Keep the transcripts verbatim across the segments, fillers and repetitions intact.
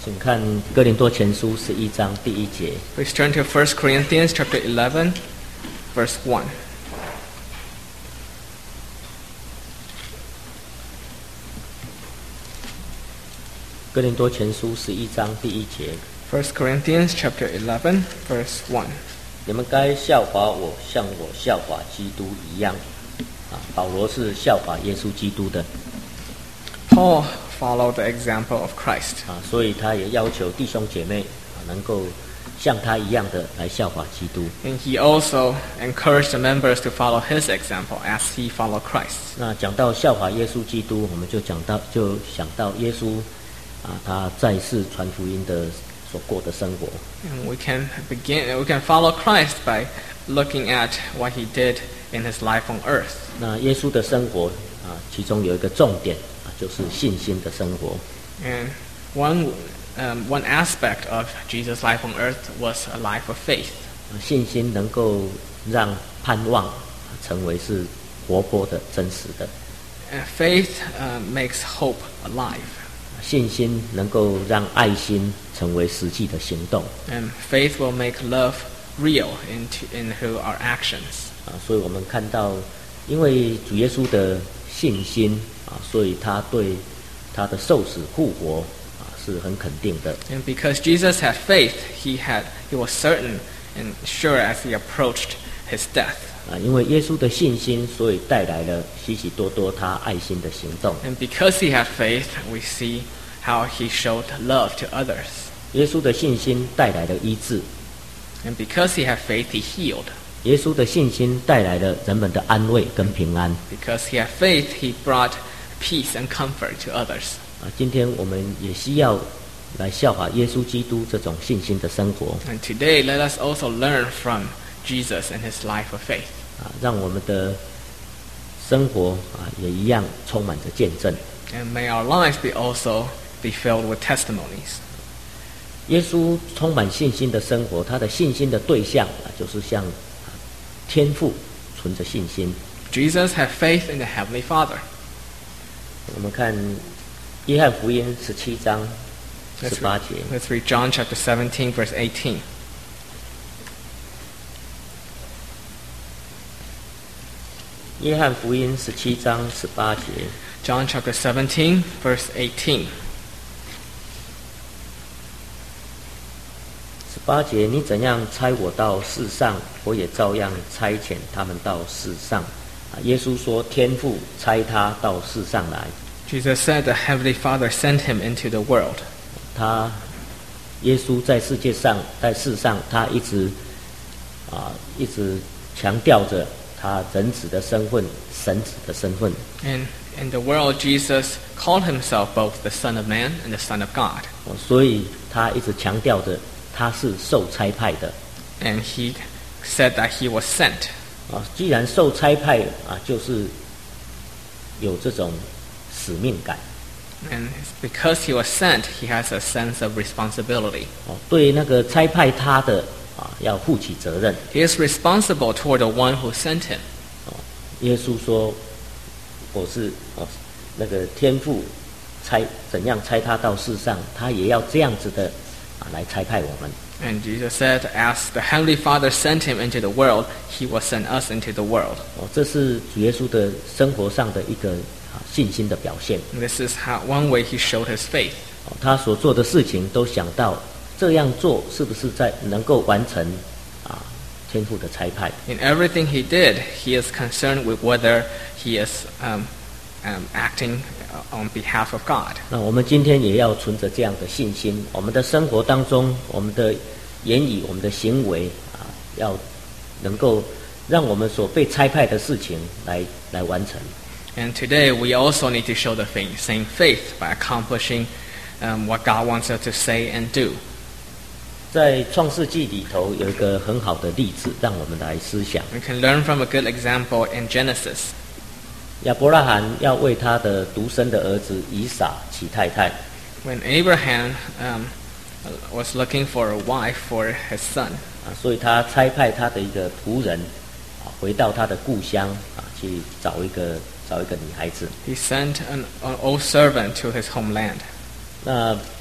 请看哥林多前书十一章第一节。 Please turn to First Corinthians chapter eleven, verse one. 哥林多前书十一章第一节。 First Corinthians chapter eleven, verse one. 你们该效法我，像我效法基督一样。啊，保罗是效法耶稣基督的 Paul followed the example of Christ, 啊，所以他也要求弟兄姐妹啊能够像他一样的来效法基督。 and he also encouraged the members to follow his example as he followed Christ. 那讲到效法耶稣基督，我们就讲到就想到耶稣啊，他在世传福音的所过的生活。 And we can begin, we can follow Christ by looking at what he did in his life on earth. 那耶稣的生活啊，其中有一个重点啊，就是信心的生活。 And one, um, one aspect of Jesus' life on earth was a life of faith. 啊信心能够让盼望啊成为是活泼的、真实的。 And faith uh, makes hope alive. 信心能够让爱心成为实际的行动 And faith will make love real into, into our actions. 啊，所以我们看到，因为主耶稣的信心啊，所以他对他的受死复活啊是很肯定的。 And because Jesus had faith, he had he was certain and sure as he approached his death. 啊，因为耶稣的信心，所以带来了许许多多他爱心的行动。 And because he had faith, we see how he showed love to others. 耶稣的信心带来了医治， And because he had faith, he healed. 耶稣的信心带来了人们的安慰跟平安。 Because he had faith, he brought peace and comfort to others. 啊，今天我们也需要来效法耶稣基督这种信心的生活 And today, let us also learn from Jesus and his life of faith. 啊，让我们的生活啊也一样充满着见证。 And may our lives be also be filled with testimonies. 耶稣充满信心的生活，他的信心的对象啊，就是向啊天父存着信心。 Jesus had faith in the Heavenly Father. 我们看约翰福音十七章 Let's 十八 read, 节， let's read John chapter seventeen, verse eighteen. 约翰福音十七章十八节， John chapter seventeen, verse eighteen. 十八节，你怎样差我到世上，我也照样差遣他们到世上。啊，耶稣说，天父差他到世上来， Jesus said the Heavenly Father sent him into the world. 他耶稣在世界上，在世上，他一直啊，一直强调着他人子的身份、神子的身份。 And in the world, Jesus called himself both the Son of Man and the Son of God. 哦所以他一直强调着他是受差派的。 And he said that he was sent. 啊，既然受差派啊，就是有这种使命感。 And because he was sent, he has a sense of responsibility. 哦，对那个差派他的啊，要负起责任。 He is responsible toward the one who sent him. 哦，耶稣说：“我是哦，那个天父差怎样差他到世上，他也要这样子的啊来差派我们。” And Jesus said, as the Heavenly Father sent him into the world, he will send us into the world. 哦，这是主耶稣的生活上的一个啊信心的表现。 And this is how one way he showed his faith. 哦，他所做的事情都想到这样做是不是在能够完成啊天父的差派。 In everything he did, he is concerned with whether he is um, um, acting on behalf of God. 那我们今天也要存着这样的信心，我们的生活当中，我们的言语、我们的行为啊，要能够让我们所被差派的事情来来完成。 And today we also need to show the faith, same faith by accomplishing um, what God wants us to say and do. 在创世纪里头有一个很好的例子，让我们来思想。 We can learn from a good example in Genesis. 亚伯拉罕要为他的独生的儿子以撒娶太太， When Abraham um, was looking for a wife for his son, 啊，所以他差派他的一个仆人啊，回到他的故乡啊，去找一个找一个女孩子。 he sent an, an old servant to his homeland. 那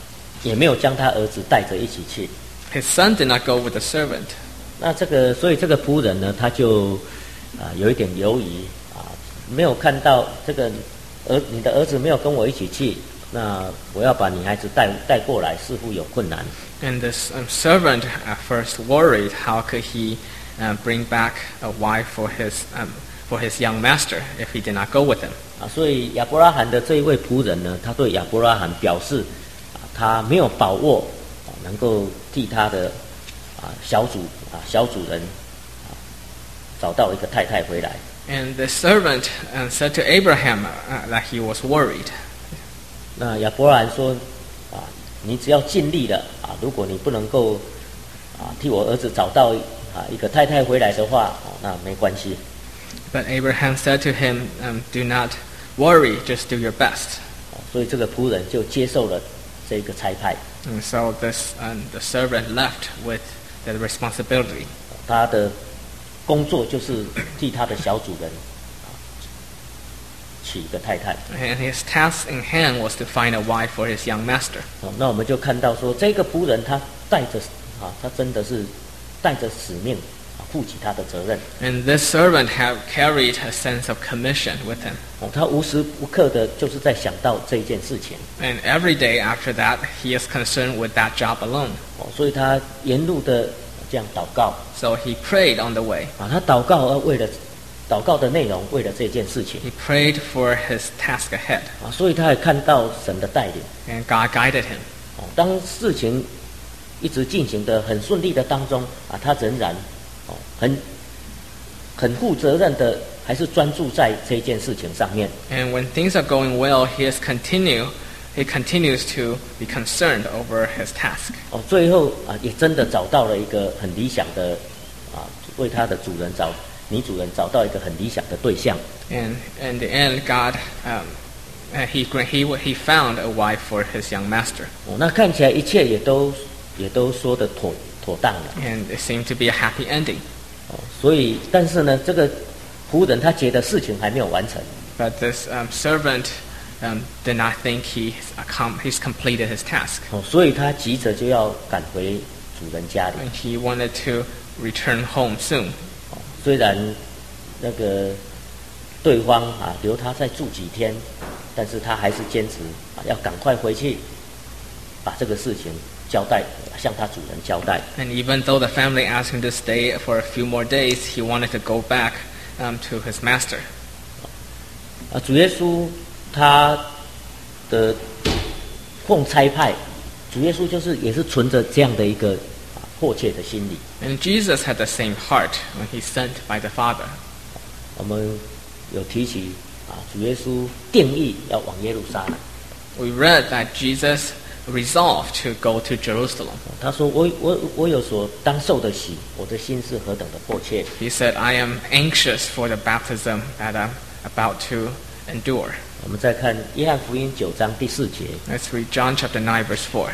也没有将他儿子带着一起去。 His son did not go with the servant. 那这个，所以这个仆人呢，他就啊、有一点犹豫啊，没有看到这个儿你的儿子没有跟我一起去，那我要把女孩子带带过来，似乎有困难。 And this um, servant at first worried how could he uh, bring back a wife for his um, for his young master if he did not go with him. 啊，所以亚伯拉罕的这一位仆人呢，他对亚伯拉罕表示，啊，他没有把握，啊，能够替他的啊小主啊小主人啊找到一个太太回来。 And the servant uh, said to Abraham uh, that he was worried. 那亚伯拉罕说，啊，你只要尽力了啊，如果你不能够啊替我儿子找到啊一个太太回来的话，啊，那没关系。 But Abraham said to him, um, "Do not worry, just do your best." 啊所以这个仆人就接受了这个差派。 And so this um, the servant left with the responsibility. 他的工作就是替他的小主人啊娶一个太太。 And his task in hand was to find a wife for his young master. 哦，那我们就看到说，这个仆人他带着啊，他真的是带着使命啊，负起他的责任。 And this servant had carried a sense of commission with him. 哦，他无时无刻的就是在想到这一件事情。 And every day after that, he is concerned with that job alone. 哦，所以他沿路的这样祷告 So he prayed on the way. 啊，他祷告呃为了祷告的内容，为了这件事情 He prayed for his task ahead. 啊，所以他也看到神的带领。 And God guided him. 哦，当事情一直进行的很顺利的当中啊，他仍然哦很很负责任的，还是专注在这件事情上面。 And when things are going well, he is continue, he continues to be concerned over his task. 哦，最后啊也真的找到了一个很理想的啊，为他的主人找女主人找到一个很理想的对象。 And in the end, God, um, uh, he, he, he found a wife for his young master. 哦，那看起来一切也都也都说得妥妥当了。 And it seemed to be a happy ending. 哦，所以但是呢，这个仆人他觉得事情还没有完成。 But this um, servant um, did not think he's, accom- he's completed his task. 哦，所以他急着就要赶回主人家里。 And he wanted to return home soon. 哦，虽然那个对方啊留他再住几天，但是他还是坚持啊要赶快回去，把这个事情交代向他主人交代。 And even though the family asked him to stay for a few more days, he wanted to go back um, to his master. 啊，主耶稣他的奉差派，主耶稣就是也是存着这样的一个啊迫切的心理。 And Jesus had the same heart when he sent by the Father. 我们有提起啊，主耶稣定义要往耶路撒冷。 We read that Jesus resolved to go to Jerusalem. 他说我我我有所当受的喜，我的心是何等的迫切。 He said, I am anxious for the baptism that I'm about to endure. 我们再看约翰福音九章第四节， Let's read John chapter nine, verse four.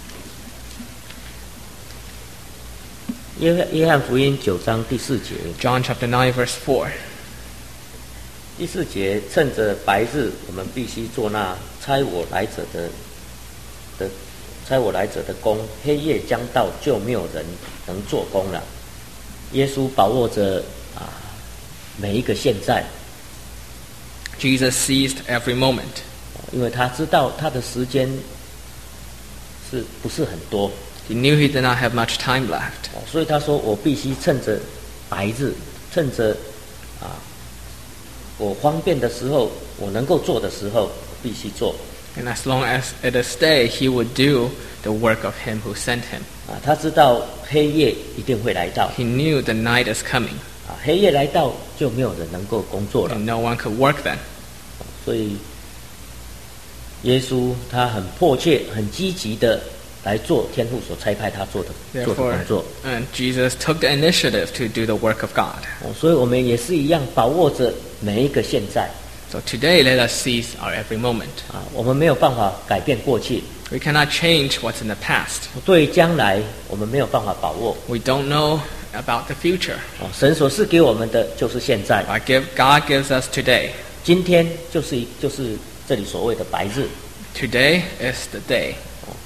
约约翰福音九章第四节， John chapter nine, verse four. 第四节，趁着白日，我们必须做那差我来者的的差我来者的工；黑夜将到，就没有人能做工了。耶稣把握着啊每一个现在， Jesus seized every moment. 因为他知道他的时间是不是很多， He knew he did not have much time left. 哦所以他说我必须趁着白日，趁着啊我方便的时候，我能够做的时候，必须做。 And as long as it is day, he would do the work of him who sent him. 啊，他知道黑夜一定会来到， He knew the night is coming, 啊，黑夜来到就没有人能够工作了。 and no one could work then. 所以，耶稣他很迫切、很积极的来做天父所差派他做的做的 Therefore, 工作。 and Jesus took the initiative to do the work of God. 哦，所以我们也是一样，把握着每一个现在。 So today, let us seize our every moment. 啊，我们没有办法改变过去， We cannot change what's in the past. 对将来我们没有办法把握。 We don't know about the future. 哦，神所赐给我们的就是现在， God, give, God gives us today. 今天就是就是这里所谓的白日。 Today is the day.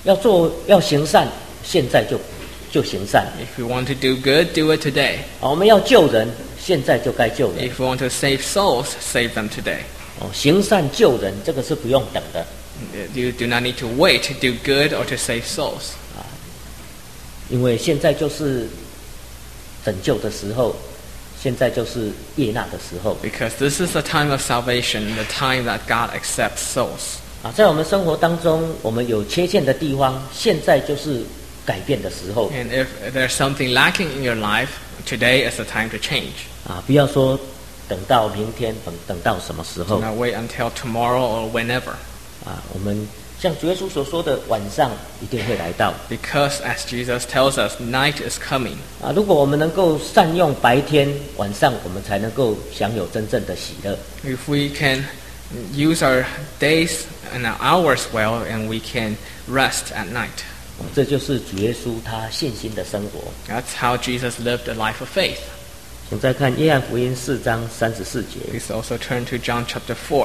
要做要行善，现在就就行善。 If you want to do good, do it today. 啊，我们要救人，现在就该救人。 If you want to save souls, save them today. 哦，行善救人，这个是不用等的。 You do not need to wait to do good or to save souls. 因为现在就是拯救的时候，现在就是悦纳的时候。 Because this is the time of salvation, the time that God accepts souls. 啊，在我们生活当中，我们有缺陷的地方，现在就是改变的时候。 And if there's something lacking in your life, today is the time to change. 啊，不要说等到明天，等等到什么时 Do 候 not wait until tomorrow or whenever. 啊？我们像主耶稣所说的，晚上一定会来到。 Because as Jesus tells us, night is coming. 啊，如果我们能够善用白天，晚上我们才能够享有真正的喜乐。 If we can use our days and our hours well, and we can rest at night. 哦这就是主耶稣他信心的生活。 That's how Jesus lived a life of faith. 请再看约翰福音四章三十四节。 Please also turn to John chapter four.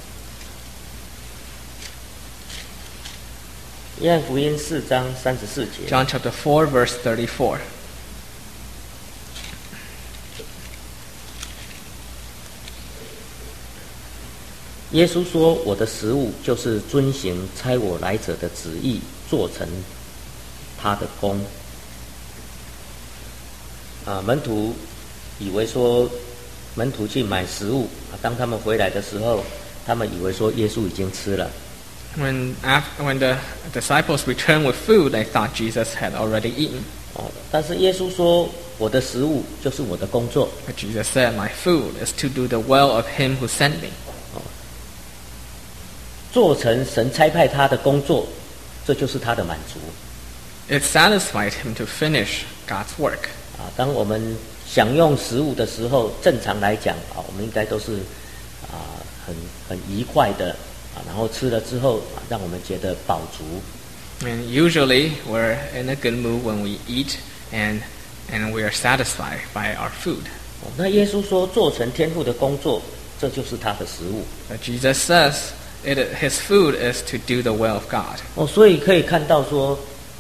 约翰福音四章三十四节。 John chapter four, verse thirty-four. 耶稣说：“我的食物就是遵行差我来者的旨意，做成他的功。”啊，门徒以为说，门徒去买食物啊，当他们回来的时候，他们以为说耶稣已经吃了。 When, after, when the disciples returned with food, they thought Jesus had already eaten. 哦，但是耶稣说：“我的食物就是我的工作。 But Jesus said, My food is to do the will of him who sent me. ” 做成神差派他的工作，这就是他的满足。 It satisfied him to finish God's work. 啊，当我们享用食物的时候，正常来讲啊，我们应该都是啊很很愉快的啊，然后吃了之后啊，让我们觉得饱足。 And usually we're in a good mood when we eat and, and we are satisfied by our food. 哦，那耶稣说，做成天父的工作，这就是他的食物。 But Jesus says it, his food is to do the will of God. 哦，所以可以看到说，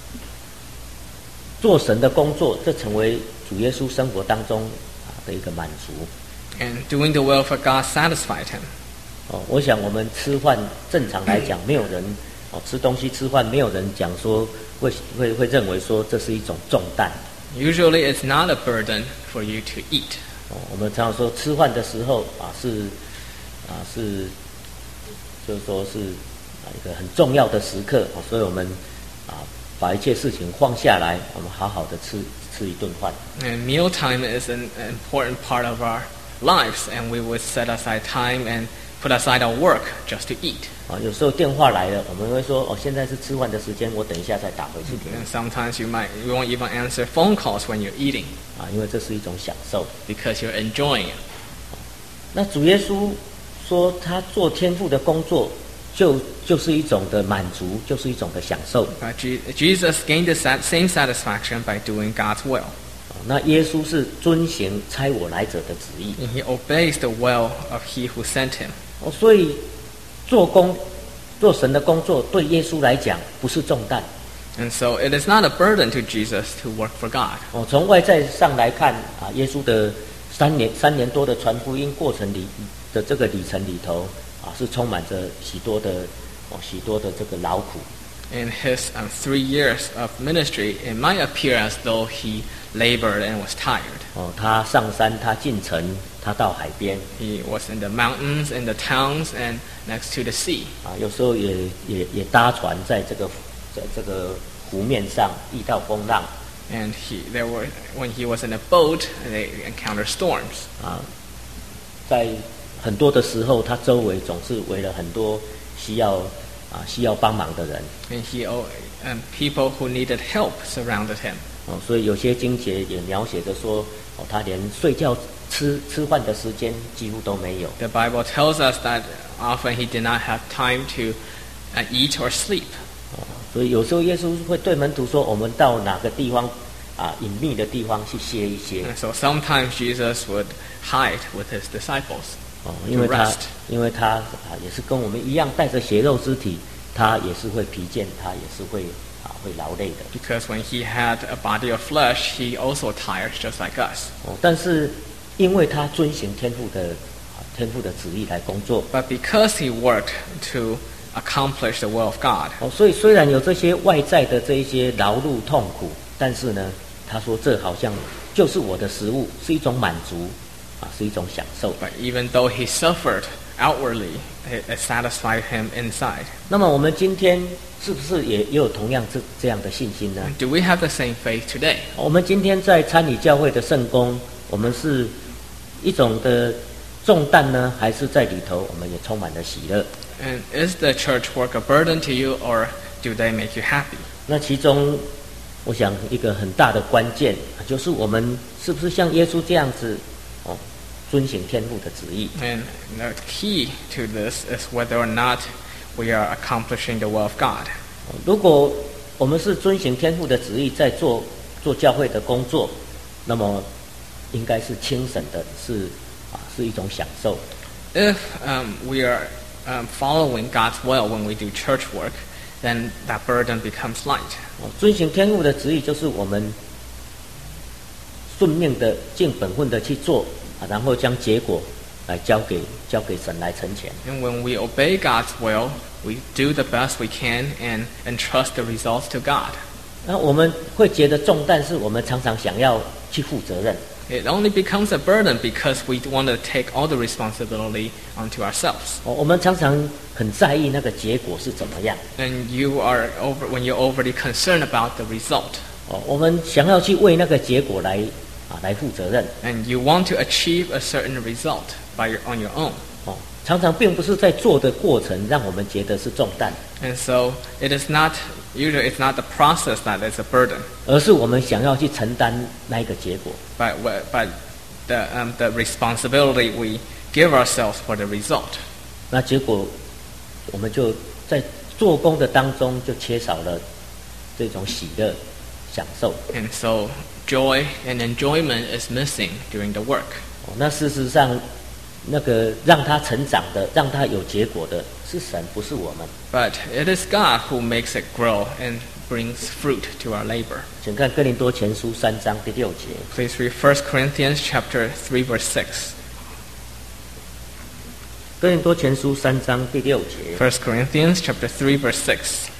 做神的工作，这成为主耶稣生活当中啊的一个满足。 And doing the will of God satisfied him. 哦，我想我们吃饭正常来讲，没有人哦吃东西吃饭，没有人讲说会会会认为说这是一种重担。 Usually it's not a burden for you to eat. 哦，我们常常说吃饭的时候啊是啊是，就是说是啊一个很重要的时刻哦，所以我们啊把一切事情放下来，我们好好的吃吃一顿饭。 And mealtime is an important part of our lives, and we would set aside time and put aside our work just to eat. 啊，有时候电话来了，我们会说哦，现在是吃饭的时间，我等一下再打回去给你 And sometimes you might you won't even answer phone calls when you're eating 啊，因为这是一种享受。 because you're enjoying it. 那主耶稣说，他做天父的工作，就就是一种的满足，就是一种的享受。 But Je- Jesus gained the sat- same satisfaction by doing God's will. 啊那耶稣是遵行差我来者的旨意。 And he obeys the will of he who sent him. 哦，所以做工做神的工作，对耶稣来讲不是重担。 And so it is not a burden to Jesus to work for God. 哦，从外在上来看啊，耶稣的三年三年多的传福音过程里的这个里程里头啊，是充满着许多的哦许多的这个劳苦。 In his um, three years of ministry, it might appear as though he labored and was tired. 哦，他上山，他进城，他到海边 He was in the mountains, in the towns, and next to the sea. 啊，有时候也也也搭船在这个在这个湖面上遇到风浪 And he, there were, when he was in a boat, they encountered storms. 啊，在很多的时候，他周围总是围了很多需要啊需要帮忙的人 And he, oh, um, people who needed help surrounded him. 哦，所以有些经节也描写着说，哦，他连睡觉吃吃饭的时间几乎都没有。 The Bible tells us that often he did not have time to uh, eat or sleep. 哦，所以有时候耶稣会对门徒说，我们到哪个地方啊隐秘的地方去歇一歇。 And so sometimes Jesus would hide with his disciples. 哦，因为他 to rest. 因为他啊也是跟我们一样带着血肉之体他也是会疲倦，他也是会啊会劳累的。 Because when he had a body of flesh, he also tired just like us. 哦，但是因为他遵行天父的啊天父的旨意来工作， But because he worked to accomplish the will of God, 哦，所以虽然有这些外在的这一些劳碌痛苦，但是呢，他说这好像就是我的食物，是一种满足啊，是一种享受。 but even though he suffered outwardly, it, it satisfied him inside. 那么我们今天是不是也也有同样这这样的信心呢？ Do we have the same faith today? 我们今天在参与教会的圣工，我们是一种的重担呢，还是在里头我们也充满了喜乐？ And is the church work a burden to you, or do they make you happy? 那其中，我想一个很大的关键，就是我们是不是像耶稣这样子，哦，遵行天父的旨意？ And the key to this is whether or not we are accomplishing the will of God. 如果我们是遵行天父的旨意，在做做教会的工作，那么应该是轻省的，是啊，是一种享受。 If um, we are um, following God's will when we do church work, then that burden becomes light. 哦，遵行天父的旨意，就是我们顺命的、尽本分的去做啊，然后将结果来交给交给神来成全。 And when we obey God's will, we do the best we can and entrust the results to God. 那我们会觉得重担，是我们常常想要去负责任。 It only becomes a burden because we want to take all the responsibility onto ourselves. 哦，我们常常很在意那个结果是怎么样。 And you are over when you're overly concerned about the result. 哦，我们想要去为那个结果来啊来负责任。 And you want to achieve a certain result by your, on your own. 哦，常常并不是在做的过程让我们觉得是重担， And so it is not, usually it's not the process that is a burden, 而是我们想要去承担那一个结果。 but, wh- but the, um, the responsibility we give ourselves for the result. 那结果我们就在做工的当中就缺少了这种喜乐、享受。 And so joy and enjoyment is missing during the work. 哦，那事实上，那个让他成长的、让他有结果的是神，不是我们。 But it is God who makes it grow and brings fruit to our labor. 请看哥林多前书三章第六节。 Please read First Corinthians chapter three, verse six. 哥林多前书三章第六节。 First Corinthians chapter three, verse six.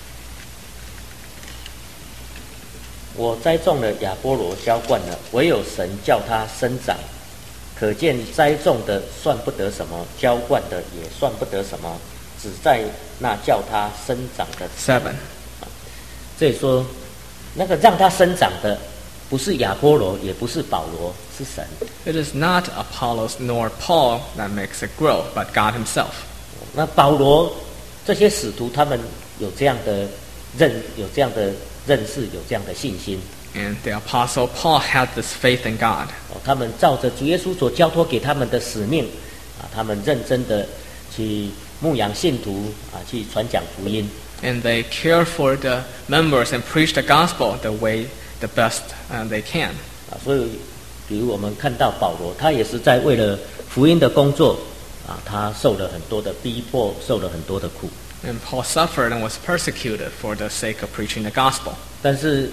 我栽种了，亚波罗浇灌了，唯有神叫它生长。可见栽种的算不得什么，浇灌的也算不得什么，只在那叫它生长的。 Seven. 所以说，那个让它生长的，不是亚波罗，也不是保罗，是神。 It is not Apollos nor Paul that makes it grow, but God himself. 那保罗这些使徒，他们有这样的认，有这样的认识，有这样的信心。 And the Apostle Paul had this faith in God. 哦，他们照着主耶稣所交托给他们的使命，啊，他们认真的去牧养信徒，啊，去传讲福音。 And they care for the members and preach the gospel the way the best uh, they can. 啊，所以，比如我们看到保罗，他也是在为了福音的工作，啊，他受了很多的逼迫，受了很多的苦。 And Paul suffered and was persecuted for the sake of preaching the gospel. 但是，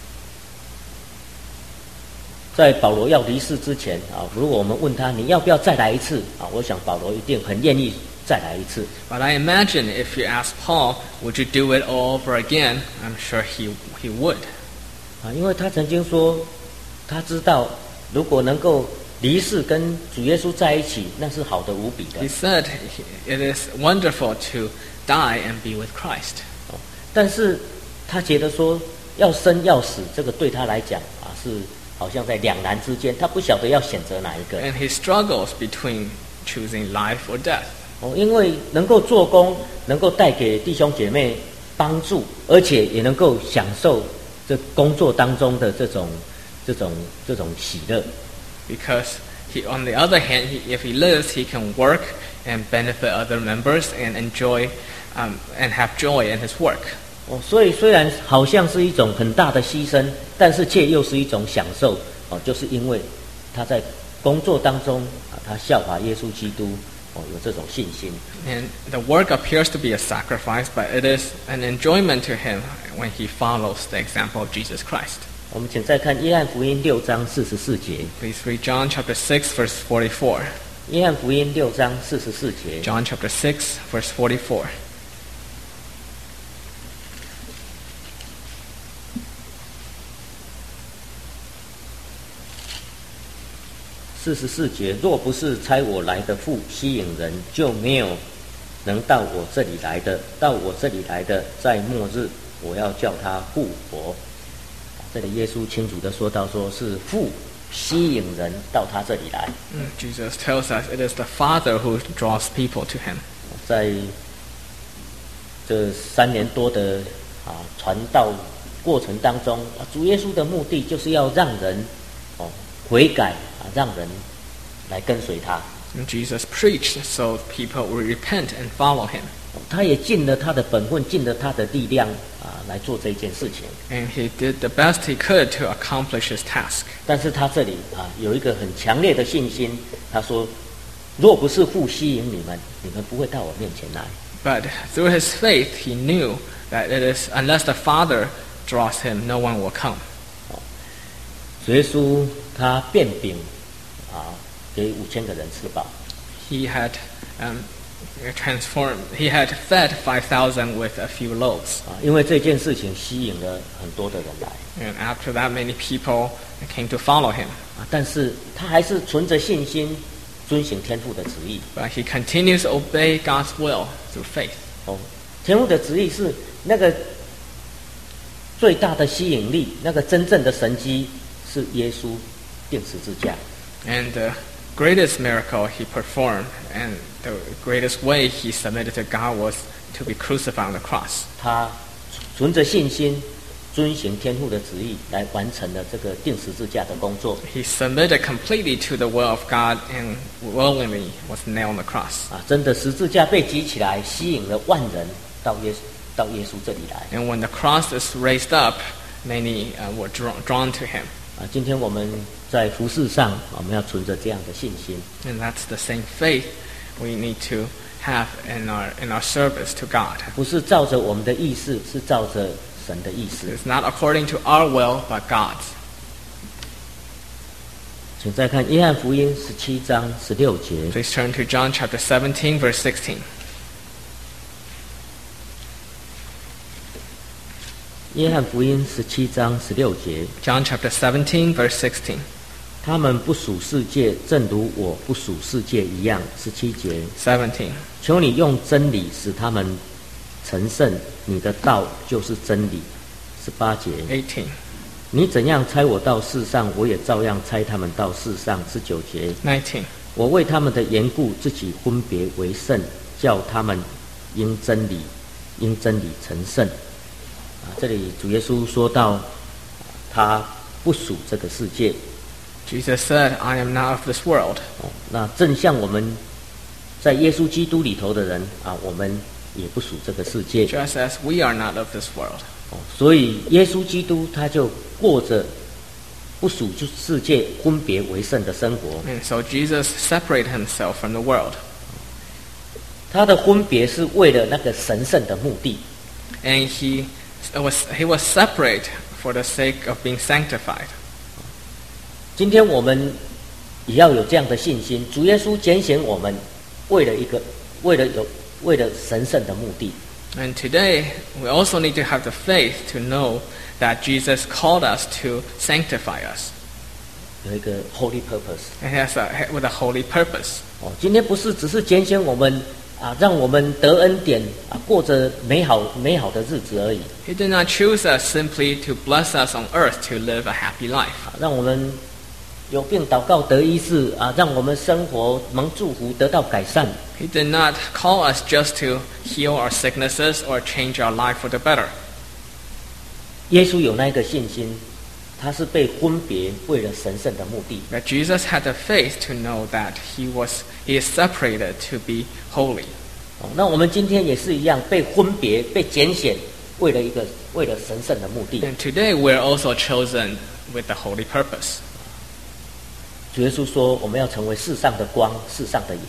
在保罗要离世之前，啊，如果我们问他你要不要再来一次，啊，我想保罗一定很愿意再来一次。 But I imagine if you ask Paul, would you do it all over again? I'm sure he, he would. 啊，因为他曾经说，他知道如果能够离世跟主耶稣在一起，那是好的无比的 He。said it is wonderful to die and be with Christ. 但是他觉得说要生要死，这个对他来讲啊是好像在两难之间，他不晓得要选择哪一个。 And he struggles between choosing life or death. 哦，因为能够做工，能够带给弟兄姐妹帮助，而且也能够享受这工作当中的这种、这种、这种喜乐。 Because he, on the other hand, he, if he lives, he can work and benefit other members and enjoy um, and have joy in his work. 哦，所以虽然好像是一种很大的牺牲，但是却又是一种享受。哦，就是因为他在工作当中啊，他效法耶稣基督， 哦有这种信心。 And the work appears to be a sacrifice, but it is an enjoyment to him when he follows the example of Jesus Christ. 我们请再看约翰福音六章四十四节。 Please read John chapter six, verse forty-four. 约翰福音六章四十四节。 John chapter six, verse forty-four. 四十四节，若不是差我来的父吸引人，就没有能到我这里来的。到我这里来的，在末日我要叫他复活。这里耶稣清楚地说到，说是父吸引人到他这里来。 Mm, Jesus tells us it is the Father who draws people to him. 在这三年多的啊传道过程当中，啊主耶稣的目的就是要让人哦悔改啊，让人来跟随他。 And Jesus preached so people would repent and follow him. 他也尽了他的本分，尽了他的力量啊来做这件事情。 And he did the best he could to accomplish his task. 但是他这里啊有一个很强烈的信心，他说：若不是父吸引你们，你们不会到我面前来。 But through his faith, he knew that it is unless the Father draws him, no one will come. 主耶稣他变饼啊，给五千个人吃饱。 He had um, transformed. He had fed five thousand with a few loaves. 啊，因为这件事情吸引了很多的人来 And after that, many people came to follow him. 啊，但是他还是存着信心，遵行天父的旨意。 But he continues to obey God's will through faith. 哦，天父的旨意是那个最大的吸引力，那个真正的神迹是耶稣钉十字架。 And the greatest miracle he performed and the greatest way he submitted to God was to be crucified on the cross. 他存着信心，遵行天父的旨意，来完成了这个钉十字架的工作。 He submitted completely to the will of God and willingly was nailed on the cross. 啊，真的十字架被举起来，吸引了万人到耶到耶稣这里来。 And when the cross is raised up, many uh, were drawn, drawn to him. 啊，今天我们在服事上，我们要存着这样的信心。 And that's the same faith we need to have in our in our service to God. 不是照着我们的意思，是照着神的意思。 It's not according to our will, but God's. 请再看约翰福音十七章十六节。 Please turn to John chapter seventeen, verse sixteen. 约翰福音十七章十六节， John chapter seventeen, verse sixteen. 他们不属世界，正如我不属世界一样。十七节， seventeen. 求你用真理使他们成圣，你的道就是真理。十八节， eighteen. 你怎样差我到世上，我也照样差他们到世上。十九节， nineteen. 我为他们的缘故，自己分别为圣，叫他们因真理，因真理成圣。啊，这里主耶稣说到，啊他不属这个世界。 Jesus said, I am not of this world. 哦，那正像我们在耶稣基督里头的人啊，我们也不属这个世界。 Just as we are not of this world. 哦，所以耶稣基督他就过着不属世界、分别为圣的生活。 And so Jesus separated himself from the world. 他的分别是为了那个神圣的目的。 And he was, he was separate for the sake of being sanctified. 今天我们也要有这样的信心，主耶稣拣选我们，为了一个，为了有，为了神圣的目的。 And today, we also need to have the faith to know that Jesus called us to sanctify us. 有一个 holy purpose。 It has a, with a holy purpose. 哦，今天不是只是拣选我们啊，让我们得恩典啊，过着美好美好的日子而已。 He did not choose us simply to bless us on earth to live a happy life. 啊，让我们有病祷告得医治啊，让我们生活蒙祝福得到改善。 He did not call us just to heal our sicknesses or change our life for the better. 耶稣有那个信心，他是被分别为了神圣的目的。 But Jesus had the faith to know that he was he is separated to be holy. 哦，那我们今天也是一样，被分别、被拣选，为了一个为了神圣的目的。 And today we're also chosen with the holy purpose. 主耶稣说，我们要成为世上的光，世上的盐。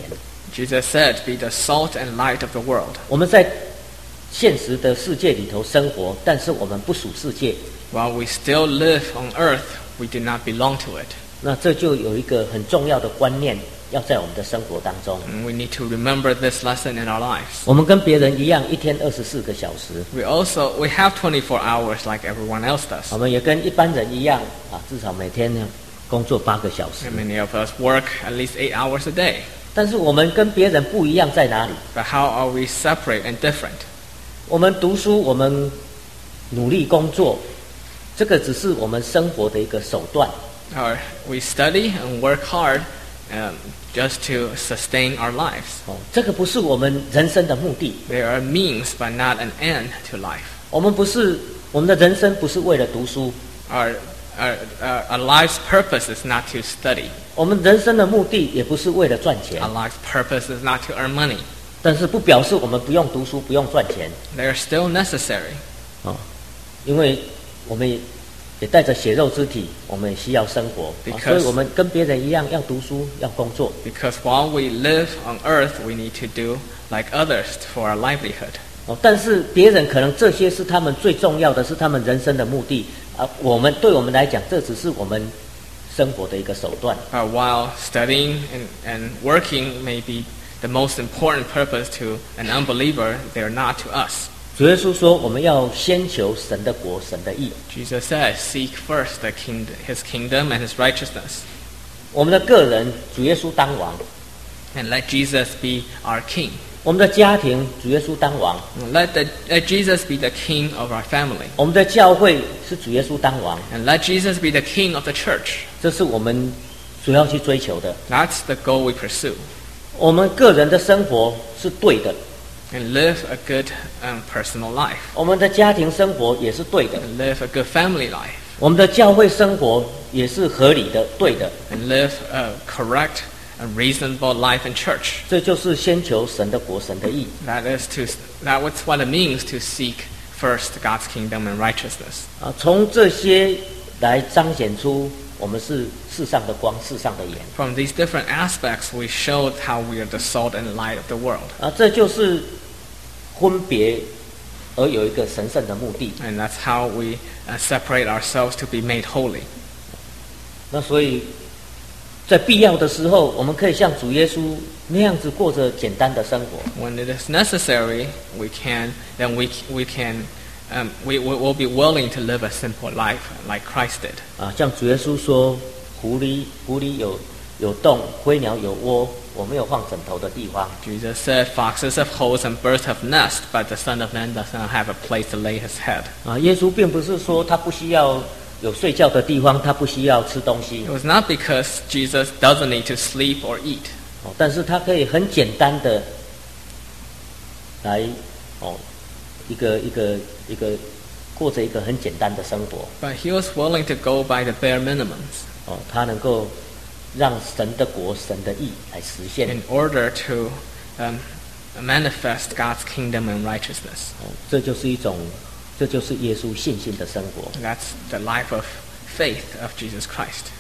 Jesus said, "Be the salt and light of the world." 我们在现实的世界里头生活，但是我们不属世界。 While we still live on earth, we do not belong to it. 那这就有一个很重要的观念，要在我们的生活当中。 And we need to remember this lesson in our lives. 我们跟别人一样，一天二十四个小时， We also we have twenty-four hours like everyone else does. 我们也跟一般人一样啊，至少每天呢工作八个小时 And。many of us work at least eight hours a day. 但是我们跟别人不一样在哪里？ But how are we separate and different? 我们读书，我们努力工作，这个只是我们生活的一个手段。 Or we study and work hard um, just to sustain our lives. 哦，这个不是我们人生的目的。 They are means but not an end to life. 我们不是我们的人生不是为了读书， Our, our, our, our life's purpose is not to study. 我们人生的目的也不是为了赚钱 Our。life's purpose is not to earn money. 但是不表示我们不用读书，不用赚钱 They are still necessary 哦，因为我们也也带着血肉之体，我们也需要生活，哦 Because- 所以我们跟别人一样要读书，要工作。 because while we live on earth, we need to do like others for our livelihood. 哦，但是别人可能这些是他们最重要的，是他们人生的目的啊。我们对我们来讲，这只是我们生活的一个手段。 Uh, while studying and, and working may be the most important purpose to an unbeliever, they are not to us. 主耶稣说，我们要先求神的国，神的义。 Jesus says, "Seek first the king, His kingdom and His righteousness, 我们的个人，主耶稣当王； and let Jesus be our king. 我们的家庭，主耶稣当王； Let, the, let Jesus be the king of our family, 我们的教会是主耶稣当王。 and let Jesus be the king of the church." 这是我们主要去追求的。 That's the goal we pursue, 我们个人的生活是对的， and live a good um, personal life, 我们的家庭生活也是对的， and live a good family life, 我们的教会生活也是合理的、对的。 and live a correct and reasonable life in church. 这就是先求神的国、神的义。 That is to that was what it means to seek first God's kingdom and righteousness. 啊，从这些来彰显出我们是世上的光、世上的盐。 From these different aspects, we showed how we are the salt and light of the world, 啊，这就是分别而有一个神圣的目的。 and that's how we uh, separate ourselves to be made holy. 那所以，在必要的时候，我们可以像主耶稣那样子过着简单的生活。 When it is necessary, we can then we we can um, we we will be willing to live a simple life like Christ did. 啊，像主耶稣说，狐狸狐狸有有洞，飞鸟有窝，我没有放枕头的地方。 Jesus said, "Foxes have holes and birds have nests, but the Son of Man does not have a place to lay his head." 啊，耶稣并不是说他不需要有睡觉的地方，他不需要吃东西 It，was not because Jesus doesn't need to sleep or eat, 哦，但是他可以很简单的来哦，一个一个一个过着一个很简单的生活 but he was willing to go by the bare minimums 哦，他能够让神的国、神的义来实现 in order to um, manifest God's kingdom and righteousness. 哦，这就是一种，这就是耶稣信心的生活。 That's the life of faith of Jesus Christ.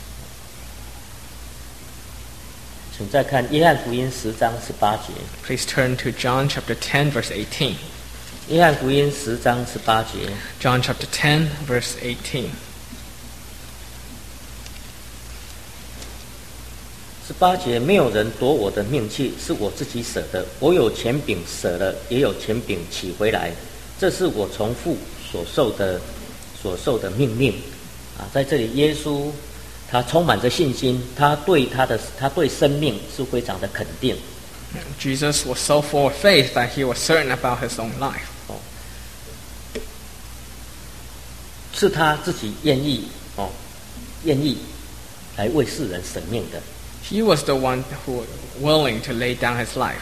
请再看约翰福音十章十八节， Please turn to John chapter ten, verse eighteen. 约翰福音十章十八节。 John chapter ten, verse eighteen. 十八节，没有人夺我的命去，是我自己舍的。我有权柄舍了，也有权柄取回来，这是我从父所受的所受的命令。啊，在这里，耶稣他充满着信心，他对他的他对生命是非常的肯定。 Jesus was so full of faith that he was certain about his own life. 是他自己愿意哦，愿意来为世人舍命的。 He was the one who was willing to lay down his life.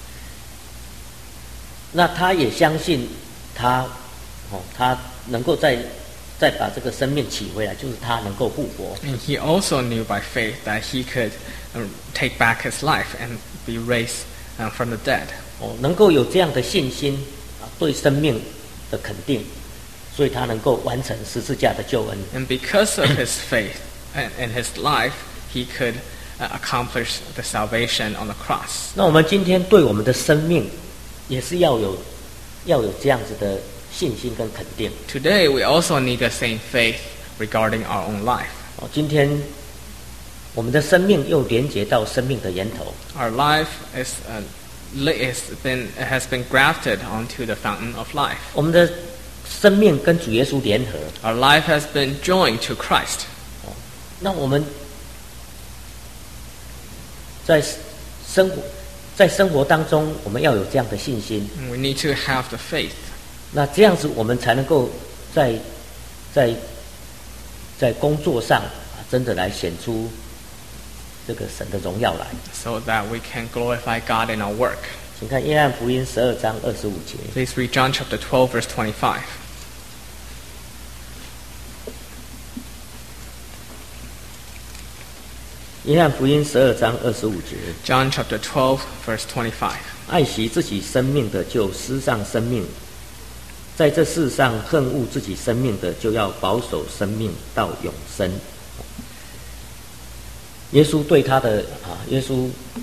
那他也相信他，哦，他能够再再把这个生命取回来，就是他能够复活。 And he also knew by faith that he could um, take back his life and be raised um, from the dead. 哦，能够有这样的信心啊，对生命的肯定，所以他能够完成十字架的救恩。 And because of his faith and, and his life, he could uh, accomplish the salvation on the cross. 那我们今天对我们的生命，也是要有要有这样子的信心跟肯定。 Today, we also need the same faith regarding our own life. 哦，今天我们的生命又连接到生命的源头。 Our life is, uh, li- is been, has been grafted onto the fountain of life. 我们的生命跟主耶稣联合。 Our life has been joined to Christ. 那我们在生活在生活当中，我们要有这样的信心。 And we need to have the faith. 那这样子，我们才能够在在在工作上啊，真的来显出这个神的荣耀来。 So that we can glorify God in our work. 请看约翰福音十二章二十五节。 Please read John chapter twelve, verse twenty-five. 约翰福音十二章二十五节。 John chapter twelve, verse twenty-five. 爱惜自己生命的，就失丧生命；在这世上恨恶自己生命的，就要保守生命到永生。耶稣对他的啊，耶稣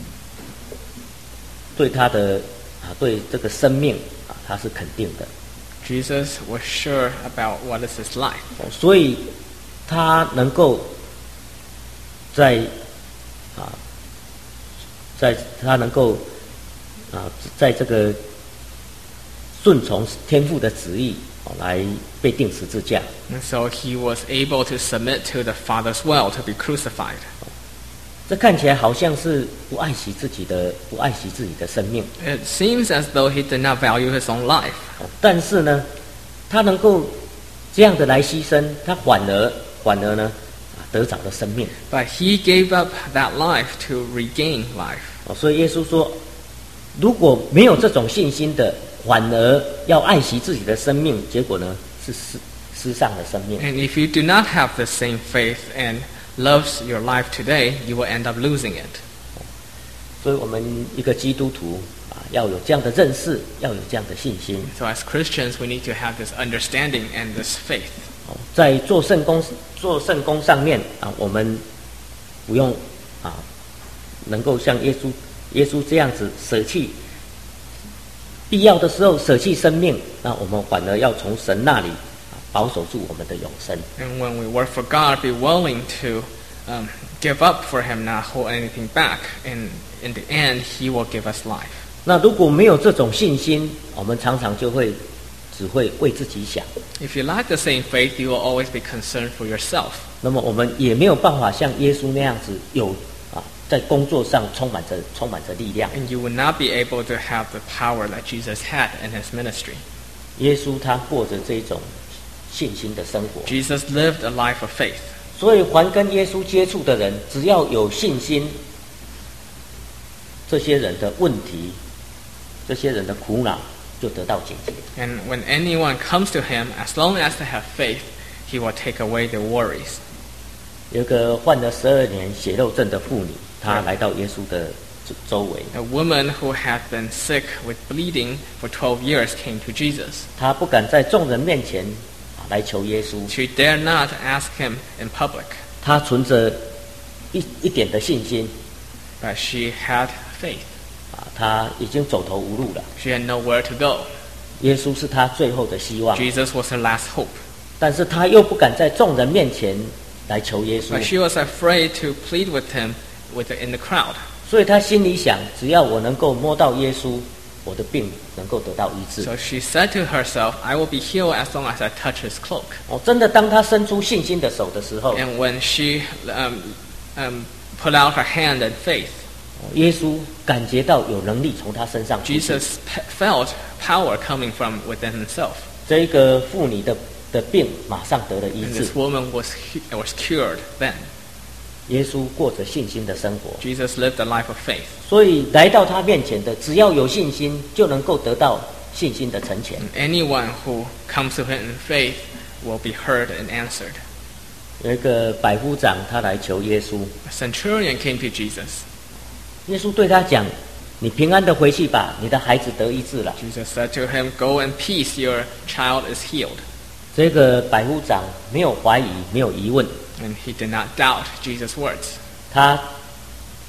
对他的啊，对这个生命啊，他是肯定的。 Jesus was sure about what is his life. 哦，所以他能够在啊，在他能够啊，在这个顺从天父的旨意，哦，来被钉十字架。 And so he was able to submit to the Father's will to be crucified. 这看起来好像是不爱惜自己的，不爱惜自己的生命。 It seems as though he did not value his own life. 哦，但是呢，他能够这样的来牺牲，他反而反而呢，啊，得着了生命。 But he gave up that life to regain life. 哦，所以耶稣说，如果没有这种信心的，反而要爱惜自己的生命，结果呢是失失丧了生命。 And if you do not have the same faith and loves your life today, you will end up losing it. 所以我们一个基督徒啊，要有这样的认识，要有这样的信心。 So as Christians, we need to have this understanding and this faith. 哦，在做圣工做圣工上面啊，我们不用啊，能够像耶稣耶稣这样子舍弃，必要的时候舍弃生命，那我们反而要从神那里啊保守住我们的永生。 And when we work for God, be willing to um, give up for him, not hold anything back. And in the end, he will give us life. 那如果没有这种信心，我们常常就会只会为自己想， If you lack the same faith, you will always be concerned for yourself. 那么我们也没有办法像耶稣那样子有啊，在工作上充满着充满着力量。 And you will not be able to have the power that Jesus had in his ministry. 耶稣他过着这种信心的生活， Jesus lived a life of faith. 所以凡跟耶稣接触的人，只要有信心，这些人的问题，这些人的苦恼就得到解决。 And when anyone comes to him, as long as they have faith, he will take away their worries. 有一个患了十二年血肉症的妇女，她来到耶稣的周围， A woman who had been sick with bleeding for twelve years came to Jesus. 她不敢在众人面前啊来求耶稣， She dared not ask him in public, 她存着一一点的信心 but she had faith. 啊，她已经走投无路了。 She had nowhere to go. 耶稣是她最后的希望， Jesus was her last hope. 但是她又不敢在众人面前来求耶 But 稣， she was afraid to plead with him with the, in the crowd. 所以她心里想，只要我能够摸到耶稣，我的病能够得到医治。 So she said to herself, I will be healed as long as I touch his cloak. 哦，真的，当她伸出信心的手的时候， And when she um, um, put out her hand in faith, 耶稣感觉到有能力从她身上出去。 Jesus pe- felt power coming from within himself. 这一个妇女的的病马上得了医 And 治 this。woman was, hu- was cured then. 耶稣过着信心的生活， Jesus lived a life of faith. 所以来到他面前的，只要有信心，就能够得到信心的成全。 And anyone who comes to him in faith will be heard and answered. 有一个百夫长，他来求耶稣， A centurion came to Jesus. 耶稣对他讲：“你平安的回去吧，你的孩子得医治了。 Jesus said to him, Go in peace, your child is healed. ” 这个百夫长没有怀疑，没有疑问， And he did not doubt Jesus' words. 他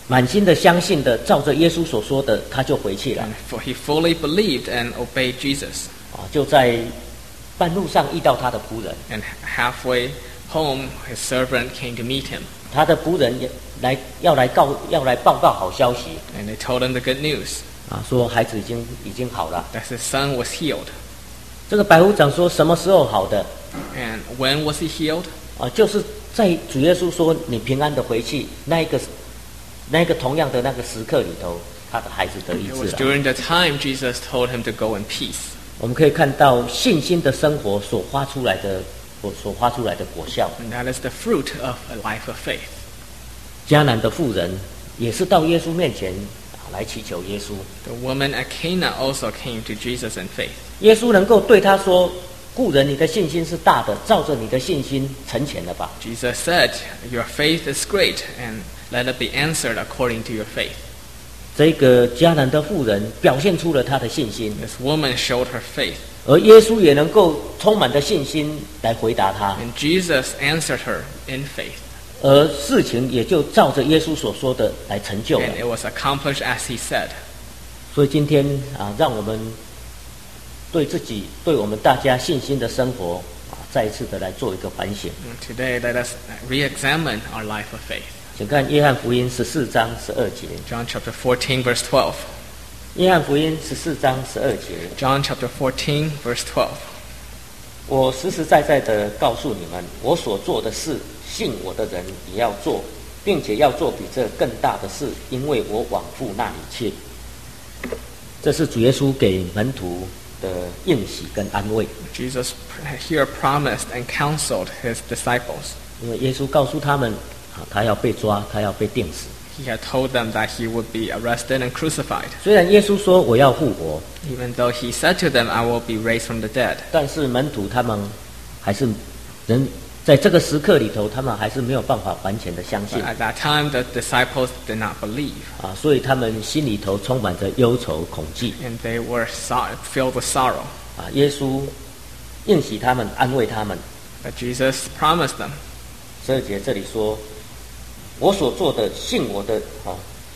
满心的相信的，照着耶稣所说的，他就回去了。 And for he fully believed and obeyed Jesus. 啊，就在半路上遇到他的仆人， And halfway home, his servant came to meet him. 他的仆人也来要来告要来报告好消息 And they told him the good news 啊，说孩子已经已经好了。 that his son was healed. 这个百夫长说什么时候好的？ And when was he healed? 啊，就是在主耶稣说你平安的回去那一个那一个同样的那个时刻里头，他的孩子得医 It 治 was 了。 during the time Jesus told him to go in peace. 我们可以看到信心的生活所发出来的所所发出来的果效。 And that is the fruit of a life of faith. 迦南的妇人也是到耶稣面前啊来祈求耶稣， The woman at Cana also came to Jesus in faith. 耶稣能够对他说：“故人，你的信心是大的，照着你的信心成全了吧。” Jesus said, "Your faith is great, and let it be answered according to your faith." 这个迦南的妇人表现出了她的信心， This woman showed her faith, 而耶稣也能够充满的信心来回答她， and Jesus answered her in faith. 而事情也就照着耶稣所说的来成就了。 And it was accomplished as he said. 所以今天啊，让我们对自己、对我们大家信心的生活啊，再一次的来做一个反省。 And today, let us re-examine our life of faith. 请看约翰福音十四章十二节。 John chapter fourteen, verse twelve. 约翰福音十四章十二节， John chapter fourteen, verse twelve. 我实实在在的告诉你们，我所做的事，信我的人也要做，并且要做比这更大的事，因为我往父那里去。这是主耶稣给门徒的应许跟安慰， Jesus here promised and counseled his disciples. 因为耶稣告诉他们，啊，他要被抓，他要被钉死。 He had told them that he would be arrested and crucified. 虽然耶稣说我要复活， Even though he said to them, "I will be raised from the dead." 但是门徒他们还是人在这个时刻里头，他们还是没有办法完全的相信 But at that time, the disciples did not believe, 啊，所以他们心里头充满着忧愁恐惧 and they were sor- filled with sorrow. 啊。耶稣应许他们，安慰他们。 But Jesus promised them. 十二节这里说：“我所做的，信我的啊，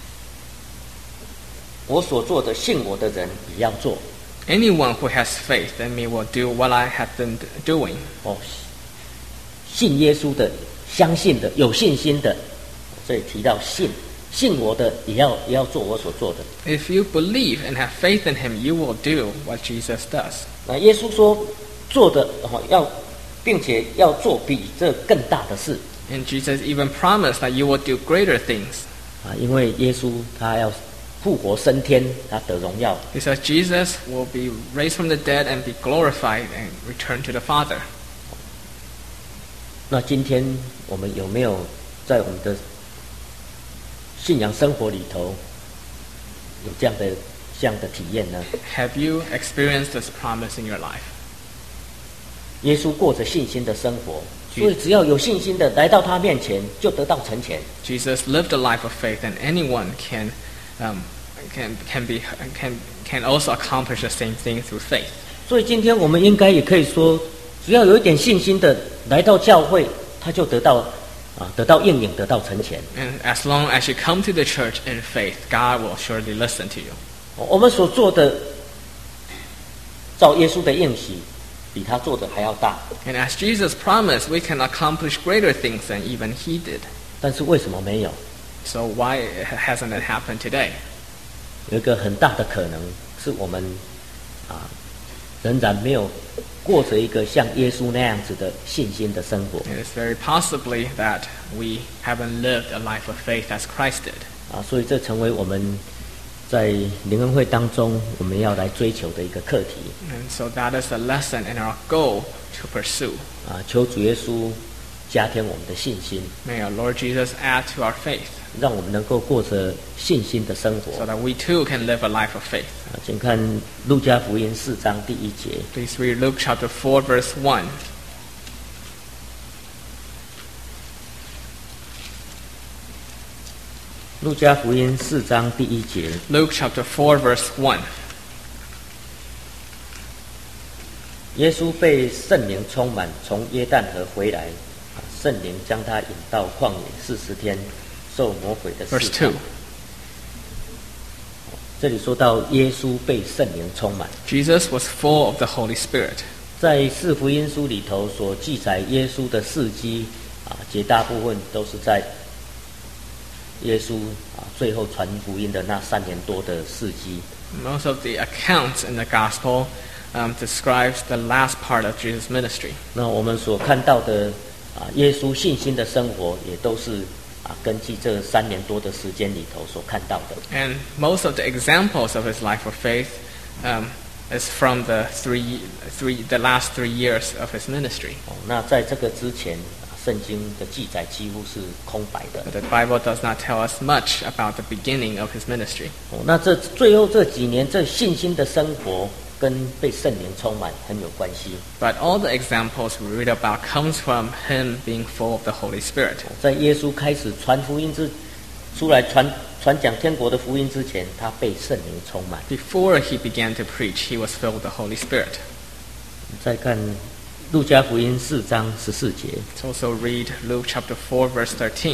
我所做的，信我的人也要做。 Anyone who has faith in me will do what I have been doing. 哦，信耶稣的，相信的，有信心的，这里提到信，信我的也要也要做我所做的。 If you believe and have faith in him, you will do what Jesus does. 那耶稣说做的哦要，并且要做比这更大的事 And Jesus even promised that you will do greater things. 啊，因为耶稣他要复活升天，他得荣耀。 Because Jesus will be raised from the dead and be glorified and return to the Father. 那今天我们有没有在我们的信仰生活里头有这样的这样的体验呢？ Have you experienced this promise in your life? 耶稣过着信心的生活，所以只要有信心的来到他面前，就得到成全。 Jesus lived a life of faith, and anyone can, um, can, can, be, can, can also accomplish the same thing through faith. 所以今天我们应该也可以说，只要有一点信心的来到教会，他就得到啊得到应允，得到成全。 And as long as you come to the church in faith, God will surely listen to you. 我们所做的，照耶稣的应许，比他做的还要大。 And as Jesus promised, we can accomplish greater things than even he did. 但是为什么没有？ So why hasn't it happened today? 有一个很大的可能是我们啊仍然没有过着一个像耶稣那样子的信心的生活 It is very possibly that we haven't lived a life of faith as Christ did. 啊，所以这成为我们在灵恩会当中我们要来追求的一个课题 And so that is a lesson and our goal to pursue. 啊，求主耶稣加添我们的信心， May our Lord Jesus add to our faith 让我们能够过着信心的生活 so that we too can live a life of faith. 啊，请看路加福音四章第一节。 Please read Luke chapter four, verse one. 路加福音四章第一节， Luke chapter four, verse one. 耶稣被圣灵充满，从约旦河回来，啊，圣灵将他引到旷野四十天，受魔鬼的试 Verse 探 two.。 这里说到耶稣被圣灵充满， Jesus was full of the Holy Spirit. 在四福音书里头所记载耶稣的事迹啊，绝大部分都是在耶稣啊最后传福音的那三年多的事迹。 Most of the accounts in the Gospel um, describes the last part of Jesus' ministry. 那我们所看到的啊，耶稣信心的生活，也都是啊，根据这三年多的时间里头所看到的。 And most of the examples of his life of faith um, is from the three, three, the last three years of his ministry. 哦，那在这个之前，啊圣经的记载几乎是空白的。 But the Bible does not tell us much about the beginning of his ministry. 哦，那这最后这几年，这信心的生活跟被圣灵充满很有关系。 But all the examples we read about comes from him being full of the Holy Spirit. 在耶稣开始传福音之出来传传讲天国的福音之前，他被圣灵充满。 Before he began to preach, he was filled with the Holy Spirit. 再看路加福音四章十四节， Let's also read Luke chapter four, verse thirteen.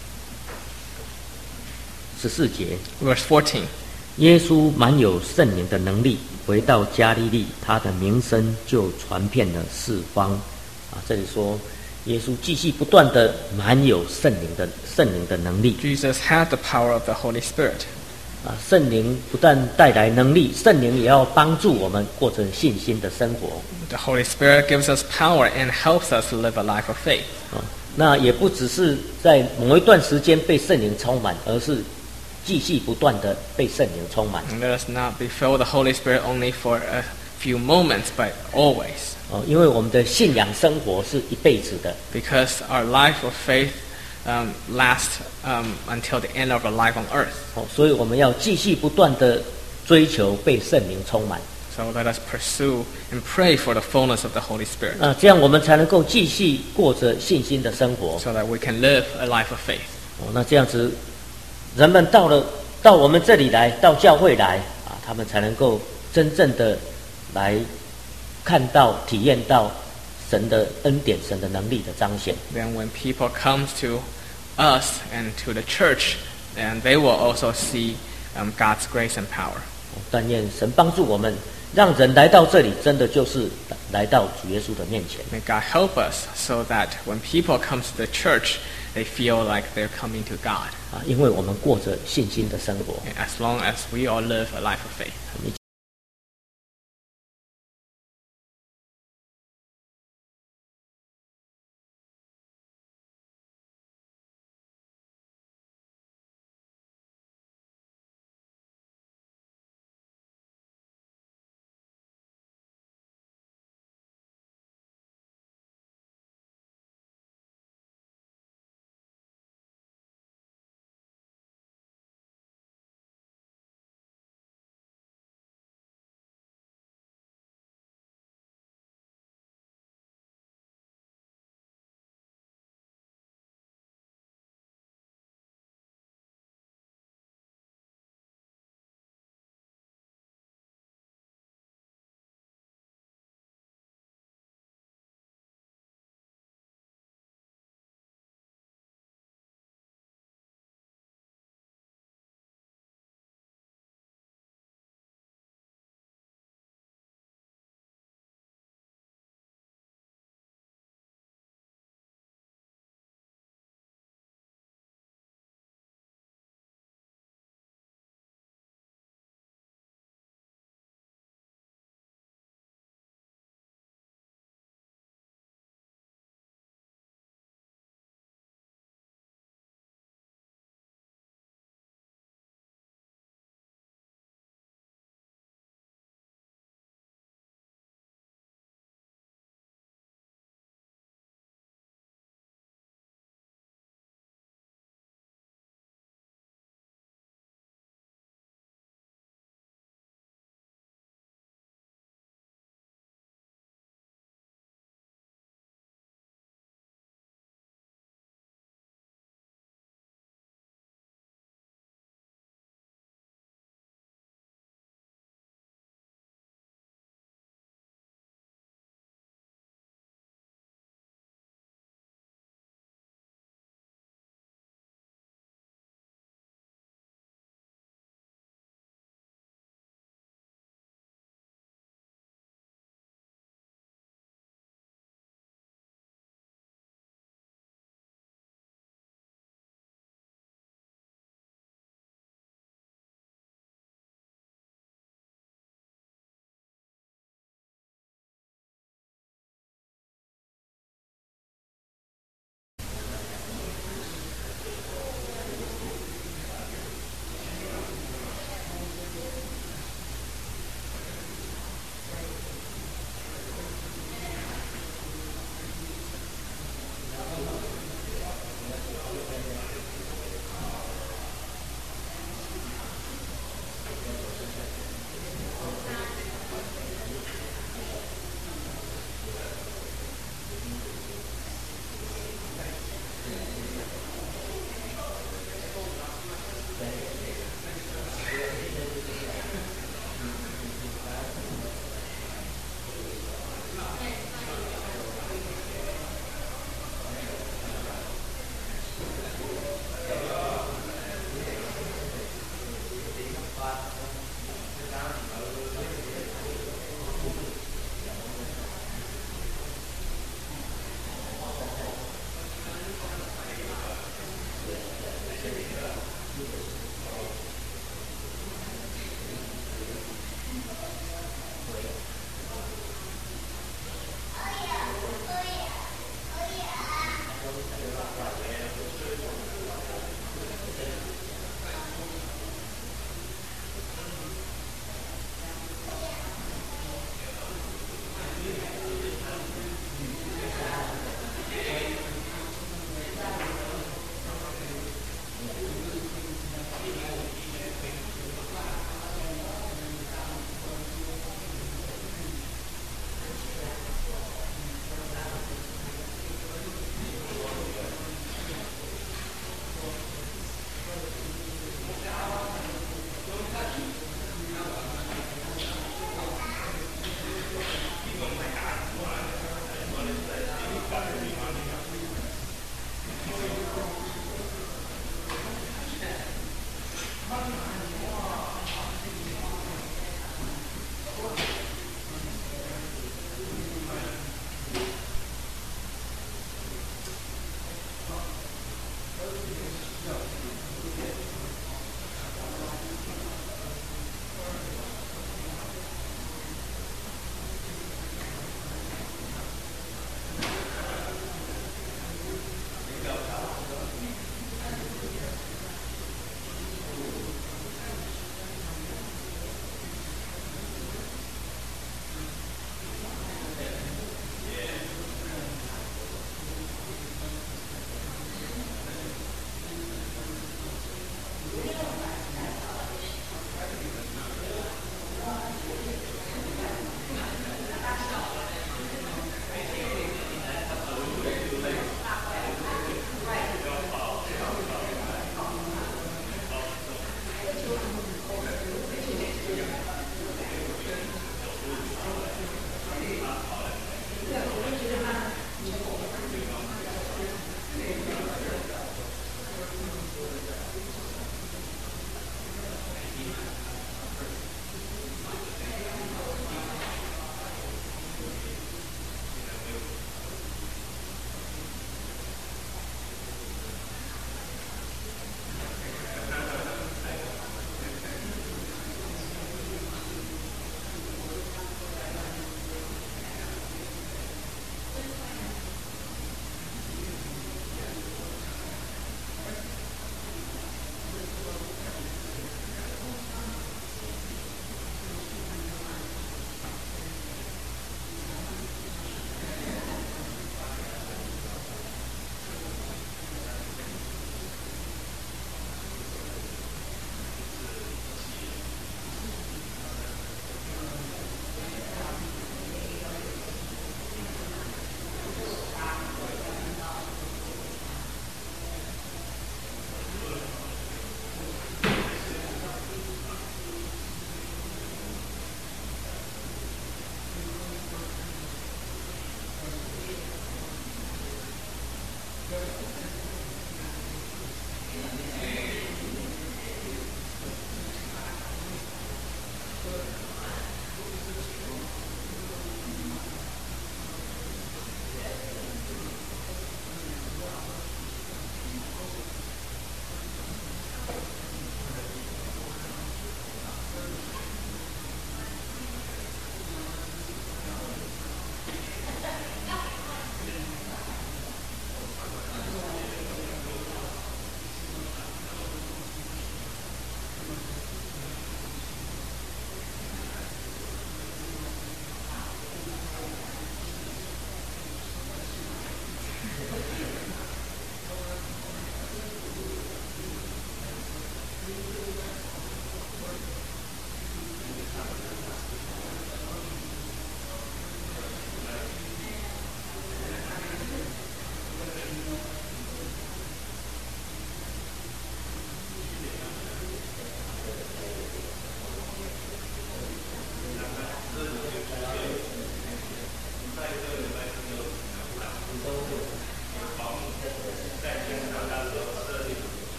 十四节， Verse fourteen. 耶稣满有圣灵的能力，回到加利利，他的名声就传遍了四方。啊，这里说耶稣继续不断的满有圣灵的圣灵的能力。 Jesus had the power of the Holy Spirit. 啊，圣灵不但带来能力，圣灵也要帮助我们过着信心的生活。 The Holy Spirit gives us power and helps us to live a life of faith. 啊，那也不只是在某一段时间被圣灵充满，而是继续不断的被圣灵充满。 And let us not be filled with the Holy Spirit only for a few moments, but always. 哦，因为我们的信仰生活是一辈子的。 Because our life of faith um, lasts um, until the end of our life on earth. 哦，所以我们要继续不断的追求被圣灵充满。 So let us pursue and pray for the fullness of the Holy Spirit, 那这样我们才能够继续过着信心的生活。 so that we can live a life of faith. 哦，那这样子，人们到了到我们这里来，到教会来啊，他们才能够真正的来看到、体验到神的恩典、神的能力的彰显。 Then when people comes to us and to the church, then they will also see um, God's grace and power. 哦但愿神帮助我们，让人来到这里，真的就是来到主耶稣的面前。 May God help us so that when people come to the church, they feel like they're coming to God, 啊，因为我们过着信心的生活。 as long as we all live a life of faith. 你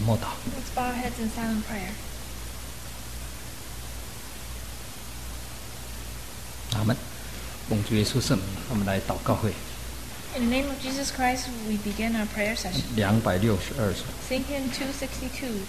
默祷。 Let's bow our heads in silent prayer. 阿门。奉主耶稣圣名，我们来祷告会。 In the name of Jesus Christ, we begin our prayer session. 两百六十二首。 Sing hymn two sixty-two.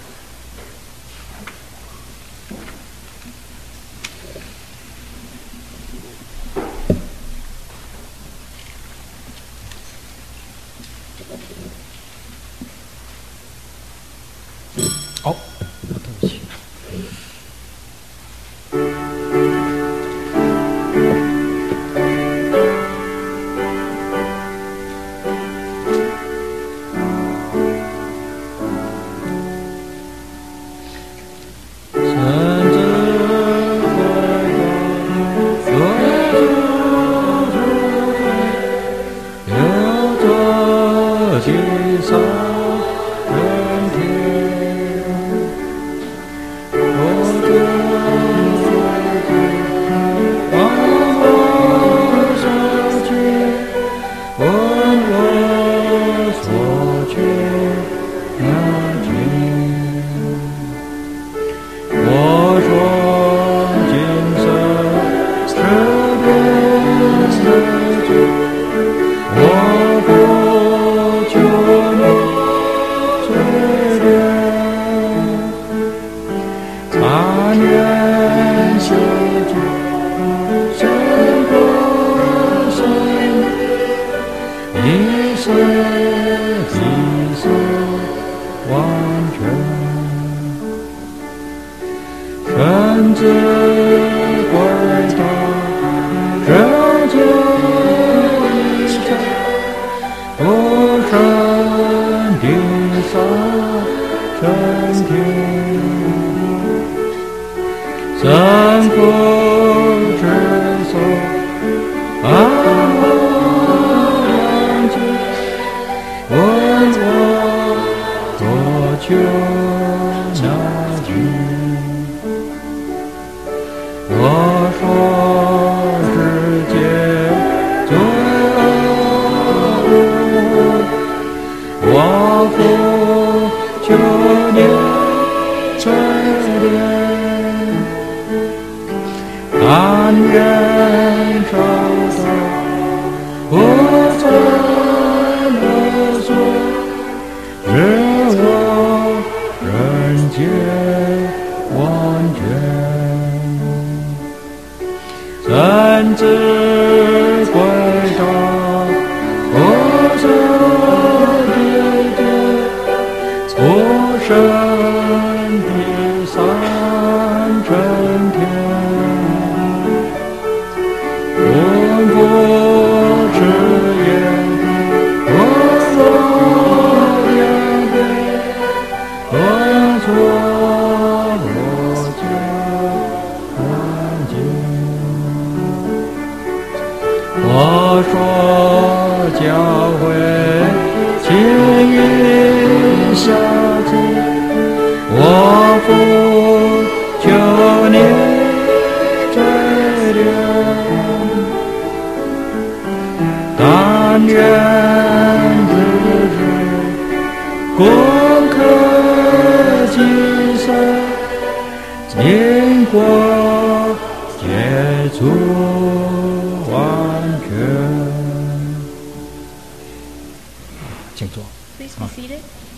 哦，对不起。Please be seated.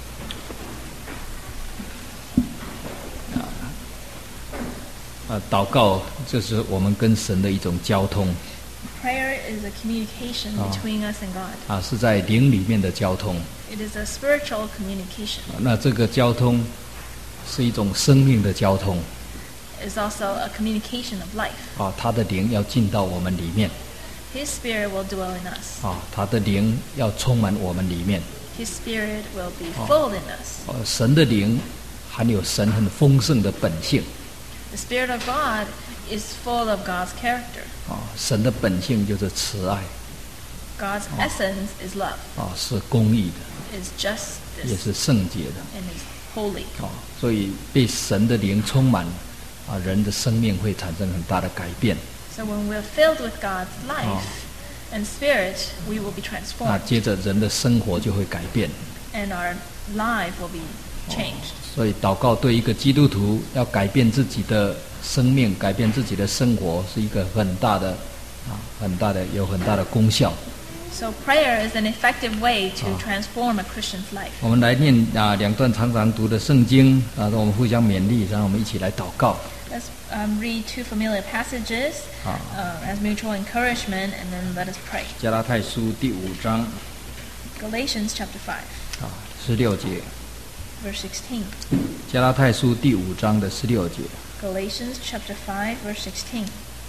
啊，祷告这是我们跟神的一种交通。 Prayer is a communication between us and God. 啊，是在灵里面的交通。 It is a spiritual communication. 啊，那这个交通是一种生命的交通。 It is also a communication of life. 啊，他的灵要进到我们里面。 His spirit will dwell in us. 啊，他的灵要充满我们里面。 His spirit will be full in us. 呃，神的灵含有神很丰盛的本性。 The spirit of God is full of God's character. 啊，神的本性就是慈爱。 God's essence is love. 啊，是公义的， Is justice. 也是圣洁的。 And is holy. 啊，所以被神的灵充满，啊，人的生命会产生很大的改变。 So when we're filled with God's life and spirit, we will be 那 transformed. 接着人的生活就会改变。 And our life will be changed. 所以祷告对一个基督徒要改变自己的生命、改变自己的生活，是一个很大的啊，很大的有很大的功效。 So prayer is an effective way to transform a Christian's life. 我们来念啊两段常常读的圣经啊，让我们互相勉励，然后我们一起来祷告。 Let's um, read two familiar passages uh, as mutual encouragement, and then let us pray. 加拉太书第五章 Galatians chapter five, 啊十六节， verse sixteen. 加拉太书第五章的十六节。 Galatians chapter five, verse sixteen.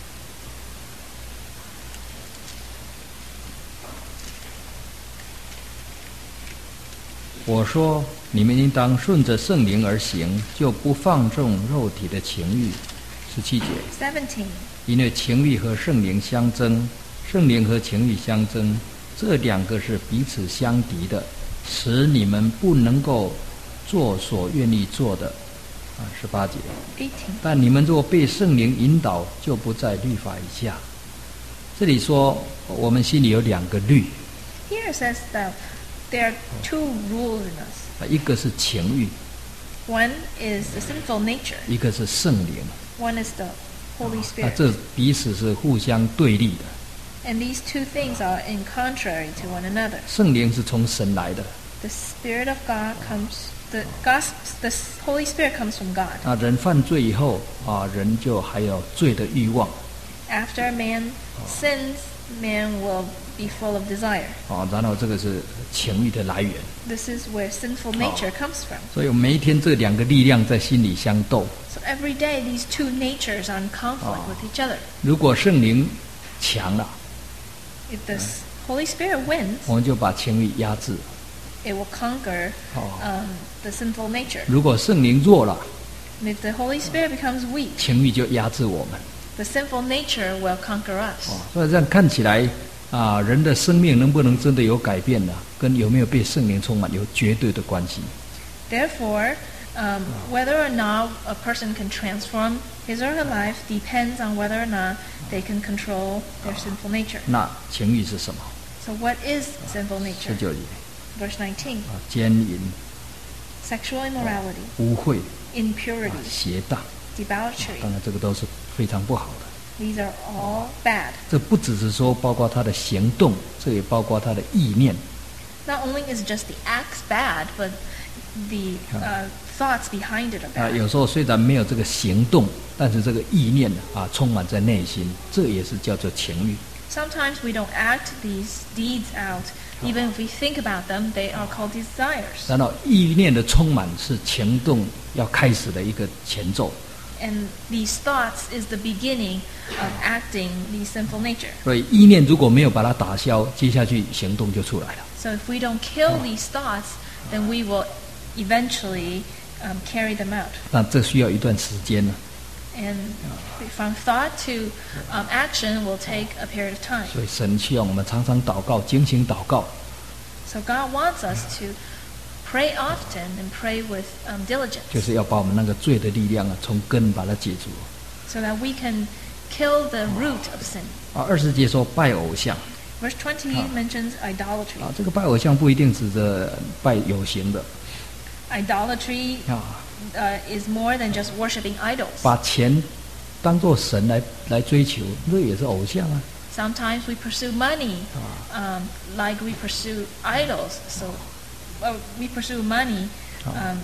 我说，你们应当顺着圣灵而行，就不放纵肉体的情欲。十七节， seventeen. 因为情欲和圣灵相争，圣灵和情欲相争，这两个是彼此相敌的，使你们不能够做所愿意做的。啊，十八节。 eighteen. 但你们若被圣灵引导，就不在律法以下。这里说，我们心里有两个律， Here it says that there are two rules in us. 啊，一个是情欲， One is the sinful nature. 一个是圣灵。 One is the Holy 那 Spirit. 这彼此是互相对立的。 And these two things are in contrary to one another. 圣灵是从神来的， The Spirit of God comes, the, God, the Holy Spirit comes from God. 啊，人犯罪以后啊，人就还有罪的欲望 After man sins, man will be full of desire. 啊，然后这个是情欲的来源。 This is where sinful nature comes from. 所以每一天这两个力量在心里相斗。 So every day these two natures are in conflict with each other. 如果圣灵强了， If the Holy Spirit wins, 我们就把情欲压制； it will conquer 哦， um, the sinful nature. 如果圣灵弱了， And if the Holy Spirit becomes weak, 情欲就压制我们。 the sinful nature will conquer us. 哦，所以这样看起来啊，人的生命能不能真的有改变呢？跟有没有被圣灵充满有绝对的关系。 Therefore, um, whether or not a person can transform his or her life depends on whether or not they can control their sinful nature. 那情欲是什么？ So what is sinful 十 nature? 九节 Verse nineteen. 啊，奸淫、 Sexual immorality, 污秽、啊 impurity, 邪荡， debauchery. 当然这个都是非常不好的。 These are all bad. 这不只是说包括他的行动，这也包括他的意念。 Not only is just the acts bad, but the uh, thoughts behind it are 啊， bad. 有时候虽然没有这个行动，但是这个意念啊充满在内心，这也是叫做情欲。 Sometimes we don't act these deeds out. Even if we think about them, they are called desires. 然后意念的充满是行动要开始的一个前奏。 And these thoughts is the beginning of acting the sinful nature. 所以意念如果没有把它打消，接下去行动就出来了。 So if we don't kill these thoughts, then we will eventually um, carry them out. 那这需要一段时间呢。 And from thought to um, action will take a period of time. 所以神希望我们常常祷告，精心祷告， So God wants us to pray often and pray with um, 就 diligence, 是要把我们那个罪的力量啊，从根把它解除。 so that we can kill the root of sin. 啊，二十节说拜偶像 Verse twenty mentions idolatry. 啊，这个拜偶像不一定指着拜有形的 Idolatry 啊， uh, is more than just worshiping idols. 把钱当做神来来追求，这也是偶像啊。 Sometimes we pursue money um, like we pursue idols. So well, we pursue money. Um,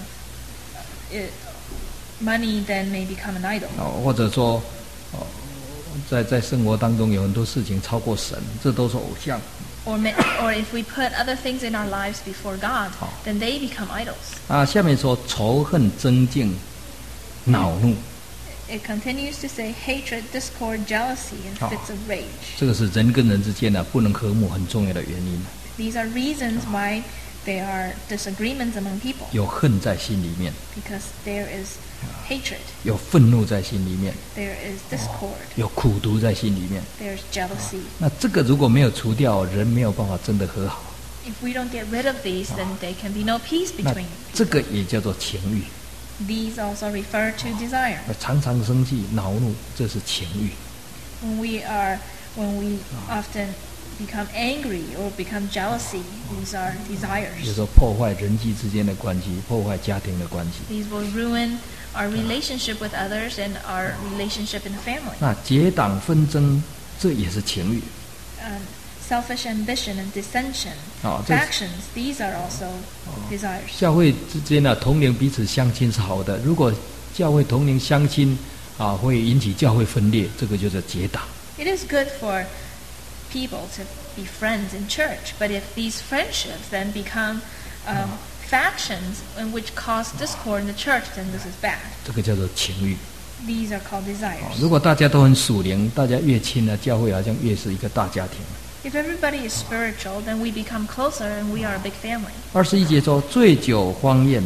it, money then may become an idol. 哦，或者说，哦，在在生活当中有很多事情超过神，这都是偶像。 Or, may, or if we put other things in our lives before God, then they become idols. 啊，下面说仇恨、争竞、恼怒， It continues to say hatred, discord, jealousy, and fits of rage. 这个是人跟人之间呢、不能和睦很重要的原因。 These are reasons why there are disagreements among people, 有恨在心里面， because there is hatred, 有愤怒在心里面， there is discord, 有苦毒在心里面。 there's jealousy. 那这个如果没有除掉，人没有办法真的和好。 If we don't get rid of these, then there can be no peace 那 between. 这个也叫做情欲。 These also refer to desire. 常常生气、恼怒，这是情欲。 When we are, when we often become angry or become jealousy. These are 比如 desires. 说破坏人际之间的关系，破坏家庭的关系。 These will ruin our relationship with others and our relationship in the family. 那结党纷争，这也是情欲。 Um, selfish ambition and dissension, 哦，这 factions, these are also desires. 教会之间呢、同龄彼此相亲是好的。如果教会同龄相亲啊，会引起教会分裂，这个就是结党。 It is good for people to be friends in church, but if these friendships then become um, factions in which cause discord in the church, then this is bad. 这个叫做情欲。 These are called 哦 desires. 如果大家都很属灵，大家越亲呢，教会好像越是一个大家庭。 If everybody is spiritual, then we become closer and we are a big family. 二十一节说醉酒荒宴，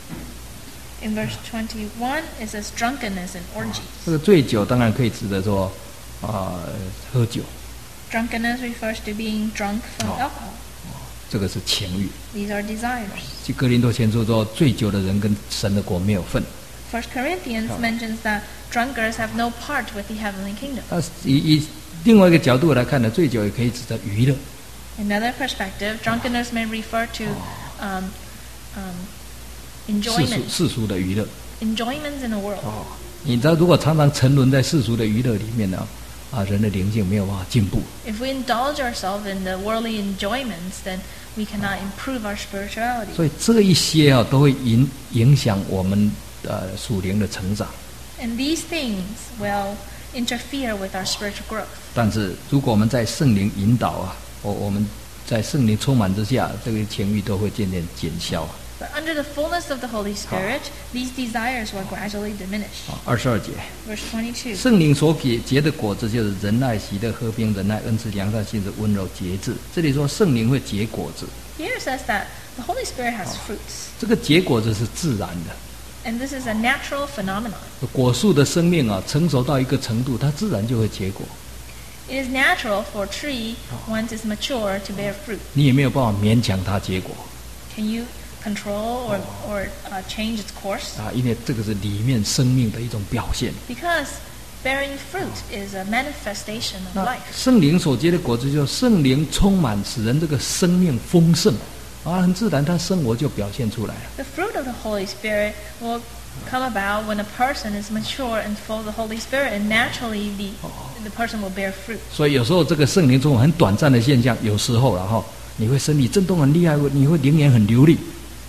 In verse twenty-one, it says drunkenness and orgies. 这个醉酒当然可以指的说啊、喝酒， Drunkenness refers to being drunk from Oh. alcohol. 这个是情欲。 These are desires. 即哥林多前书说，醉酒的人跟神的国没有份。 First Corinthians Oh. mentions that drunkards have no part with the heavenly kingdom. 但是以以另外一个角度来看呢，醉酒也可以指的娱乐。 Another perspective, drunkenness may refer to um, um, 世俗 enjoyment, 世俗的娱乐。 enjoyments in the world. 哦，你知道，如果常常沉沦在世俗的娱乐里面呢，啊，人的灵性没有办法进步。 If we indulge ourselves in the worldly enjoyments, then we cannot improve our spirituality. 所以这一些啊，都会影影响我们呃属灵的成长。 And these things will interfere with our spiritual growth. 但是如果我们在圣灵引导啊，我我们在圣灵充满之下，这个情欲都会渐渐减消啊。 But under the fullness of the Holy Spirit, these desires will gradually diminish. 啊，二十二节， Verse twenty-two. 圣灵所结结的果子就是仁爱、喜乐、和平、忍耐、恩慈、良善、信实、温柔、节制。这里说圣灵会结果子， Here it says that the Holy Spirit has fruits, 这个结果子是自然的。 and this is a natural phenomenon. 果树的生命啊，成熟到一个程度，它自然就会结果， It is natural for a tree, once it's mature, to bear fruit. 你也没有办法勉强它结果 Can you control or, or uh, change its course? 啊，因为这个是里面生命的一种表现。 Because bearing fruit is a manifestation of 那 life. 圣灵所结的果子，就是圣灵充满，使人这个生命丰盛啊，很自然，他生活就表现出来了。 The fruit of the Holy Spirit will come about when a person is mature and full of the Holy Spirit, and naturally the, the person will bear fruit. 所以有时候这个圣灵充满很短暂的现象，有时候然后你会身体震动很厉害，你会灵言很流利。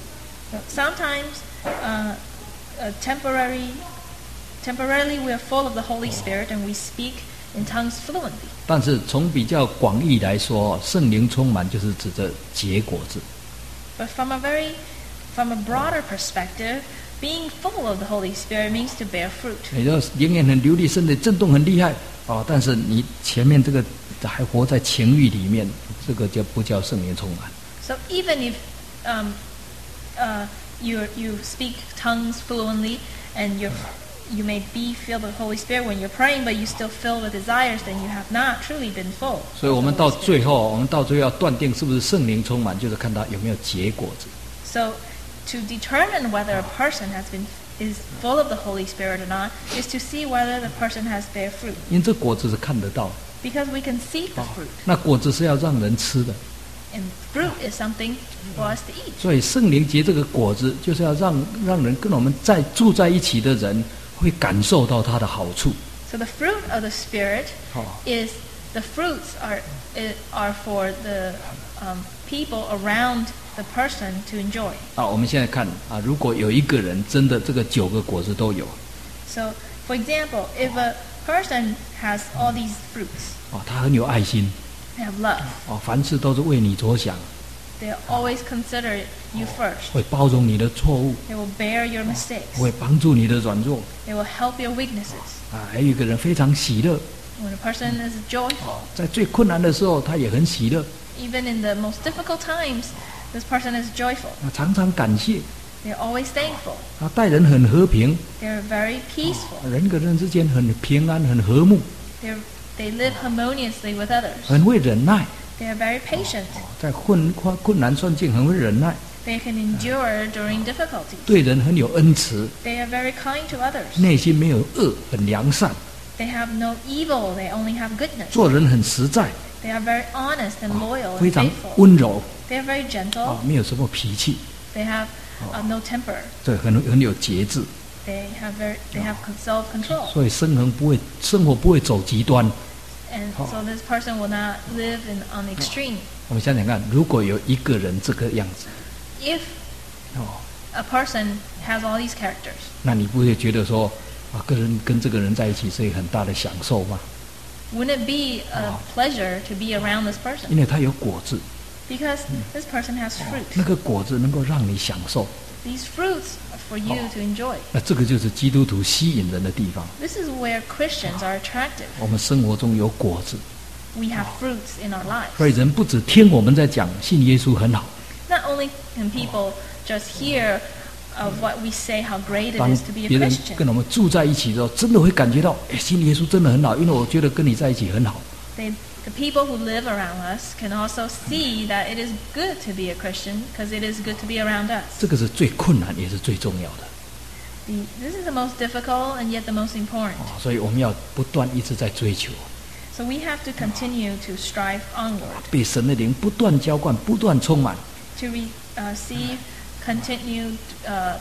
So sometimes, uh, uh, temporary, temporarily we are full of the Holy Spirit and we speak in tongues fluently. 但是从比较广义来说，圣灵充满就是指着结果子。 But from a very, from a broader perspective, being full of the Holy Spirit means to bear fruit. 也就是灵言很流利，身体震动很厉害啊，但是你前面这个还活在情欲里面，这个就不叫圣灵充满。 So even if um, uh, you you speak tongues fluently and you you may be filled with the Holy Spirit when you're praying, but you still filled with desires, then you have not truly been full. 所以我们 of the 到 Holy Spirit. 最后，我们到最后要断定是不是圣灵充满，就是看他有没有结果子。 So to determine whether a person has been is full of the Holy Spirit or not is to see whether the person has bear fruit. 因为这果子是看得到的， Because we can see the fruit. 那果子是要让人吃的， And fruit is something for us to eat. 所以圣灵结这个果子，就是要让让人跟我们在住在一起的人会感受到它的好处。 So the fruit of the Spirit 哦， is the fruits are i- are for the um, people around the person to enjoy. 啊，我们现在看啊，如果有一个人真的这个九个果子都有， So, for example, if a person has all these fruits, 啊，他很有爱心， they have love, 啊，凡事都是为你着想， they always consider you first. 会包容你的错误， They will bear your mistakes. 会帮助你的软弱。 They will help your weaknesses. 啊，还有一个人非常喜乐， When a person is joyful, 在最困难的时候，他也很喜乐， even in the most difficult times, this person is joyful. 啊，常常感谢， They're always thankful. 啊，待人很和平， They're very peaceful. 人跟人之间很平安，很和睦， They're, they live harmoniously with others. 很会忍耐， They are very patient. 在困困困难顺境很会忍耐， They can endure during difficulties. 对人很有恩慈， They are very kind to others. 内心没有恶，很良善， They have no evil. They only have goodness. 做人很实在， They are very honest and loyal 非 and 常 faithful. 温柔 They are very gentle. 啊，没有什么脾气， They have uh, no temper. 对，很很有节制， They have very they have self-control. 所以生活不会生活不会走极端。 And so this person will not live in on the extreme. 我们想想看，如果有一个人这个样子， If 哦， a person has all these characters, 那你不会觉得说啊，跟人跟这个人在一起是一个很大的享受吗？ wouldn't it be a pleasure to be around this 因 person? 为他有果子， Because this person has 那 fruit. 个果子能够让你享受， These fruits are for you to enjoy. 那这个就是基督徒吸引人的地方。 This is where Christians are attractive. 我们生活中有果子， We have fruits in our 所以 lives. 人不只听我们在讲信耶稣很好， Not only can people just hear of what we say, how great it 当 is to be a 别人 Christian. 跟我们住在一起的时候，真的会感觉到，哎，信耶稣真的很好，因为我觉得跟你在一起很好。 They, the people who live around us can also see that it is good to be a Christian because it is good to be around us. 这个是最困难也是最重要的 The, this is the most difficult and yet the most important. 啊，所以我们要不断一直在追求， So we have to continue to strive onward 被神的灵不断浇灌，不断充满， to re, uh, receive continued uh,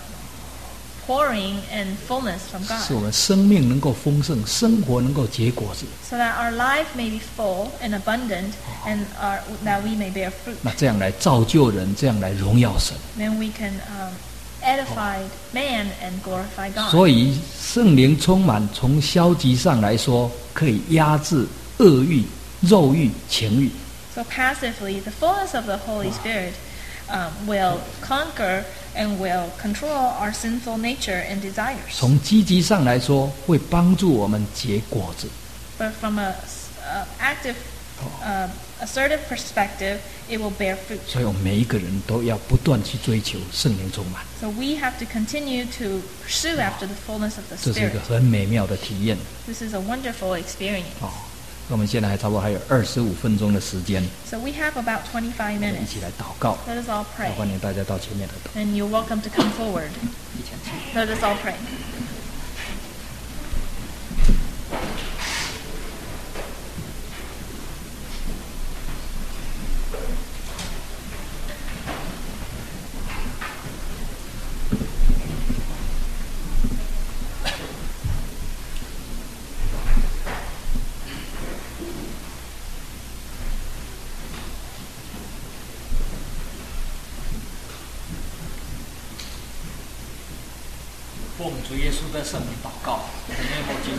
pouring and fullness from 使我 God, 们生命能够丰盛，生活能够结果子。 so that our life may be full and abundant, and our, that we may bear fruit. 那这样来造就人，这样来荣耀神。 Then we can um, edify man and glorify God. 所以圣灵充满，从消极上来说，可以压制恶欲、肉欲、情欲。 So passively, the fullness of the Holy Spirit um, will conquer and will control our sinful nature and desires. 从积极上来说，会帮助我们结果子。 But from a uh, active, uh, assertive perspective, it will bear fruit. 所以我们每一个人都要不断去追求圣灵充满， So we have to continue to pursue after the fullness of the 这是一个 Spirit. 很美妙的体验。 This is a wonderful experience. 哦，我们现在还差不多还有二十五分钟的时间， So we have about twenty-five 我们一 minutes. 起来祷告。 Let us all 要 pray. 欢迎大家到前面来祷。 And you're welcome to come forward. Let us all pray. 奉主耶稣的圣名祷告，在内蒙基督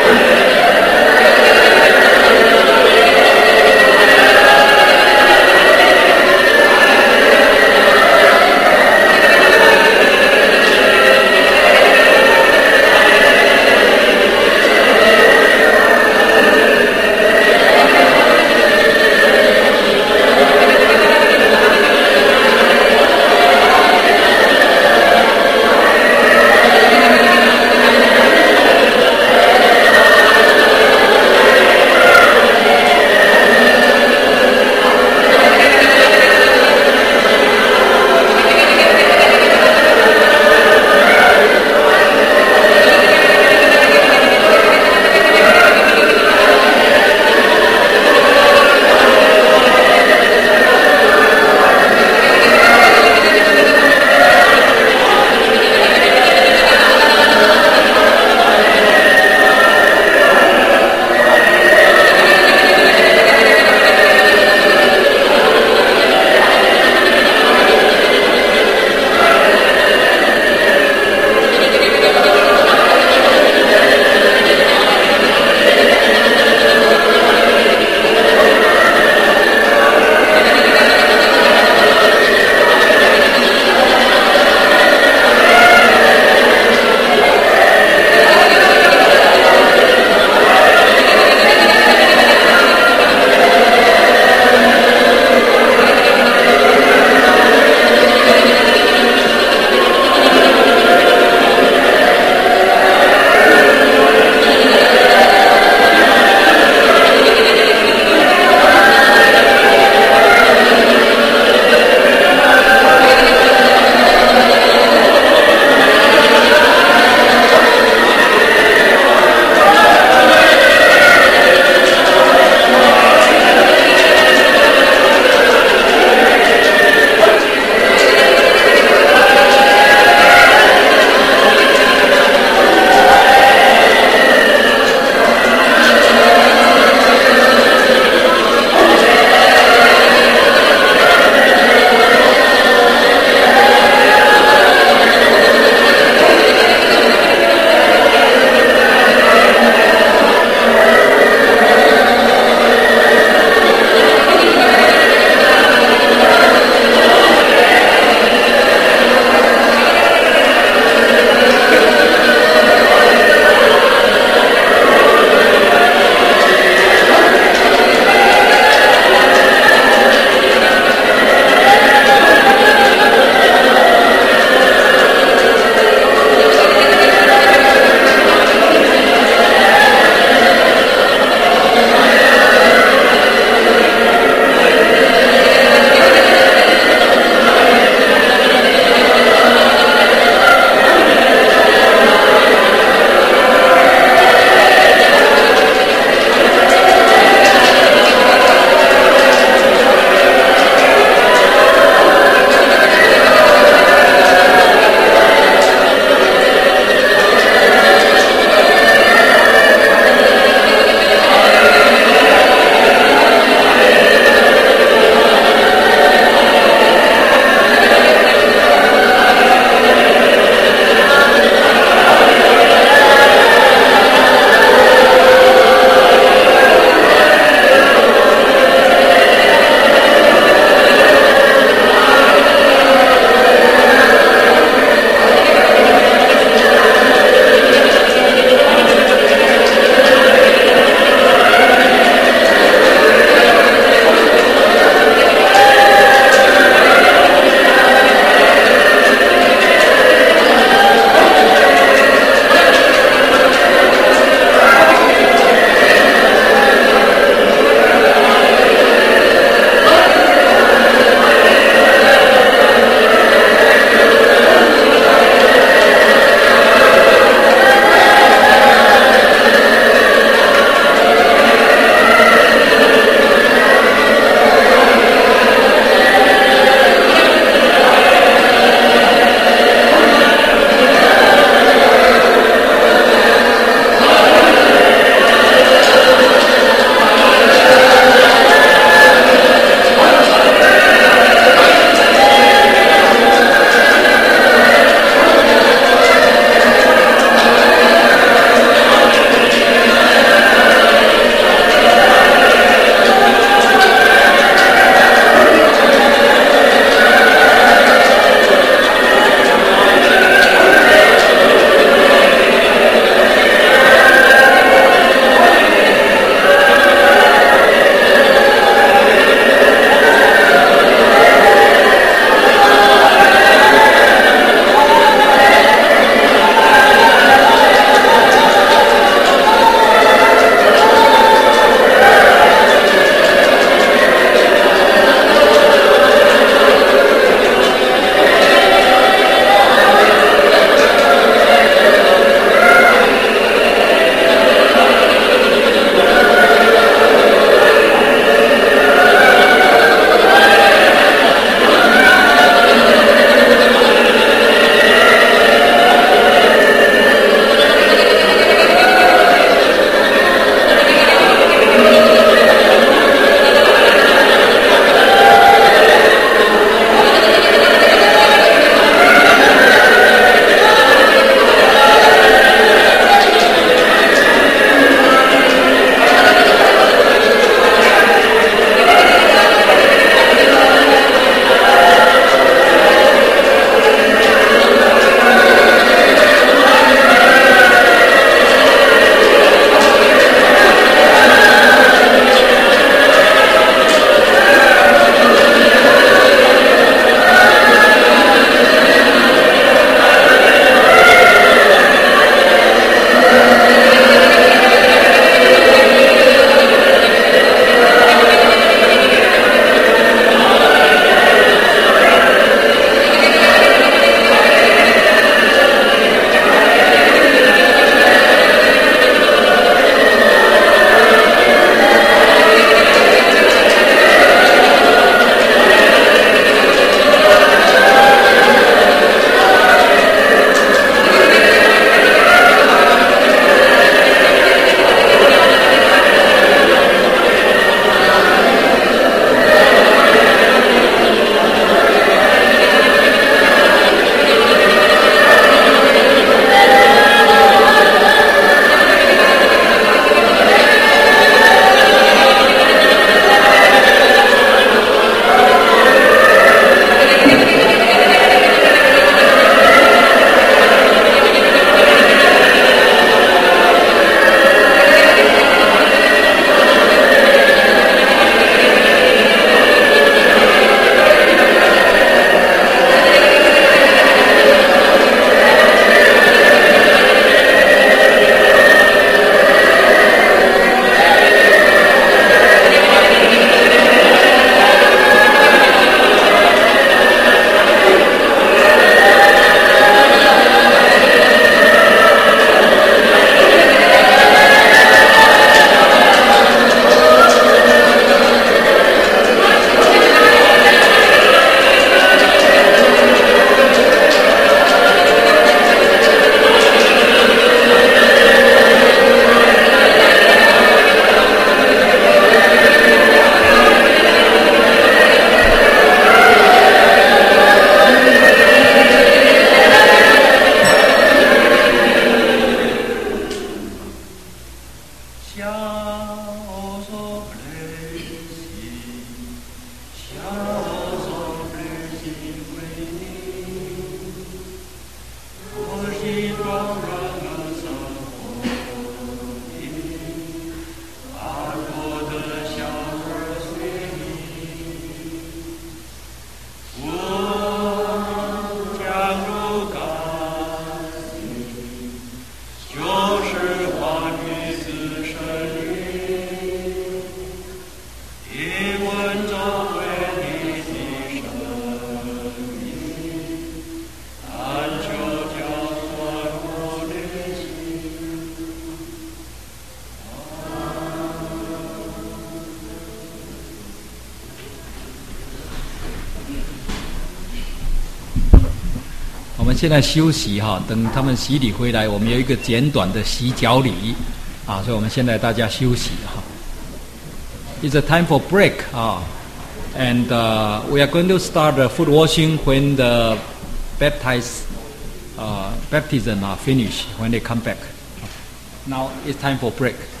我们现在休息哈，等他们洗礼回来，我们有一个简短的洗脚礼啊，所以我们现在大家休息哈。It's a time for break 啊 ，and uh, we are going to start the foot washing when the baptized uh, baptism are finished when they come back. Now it's time for break.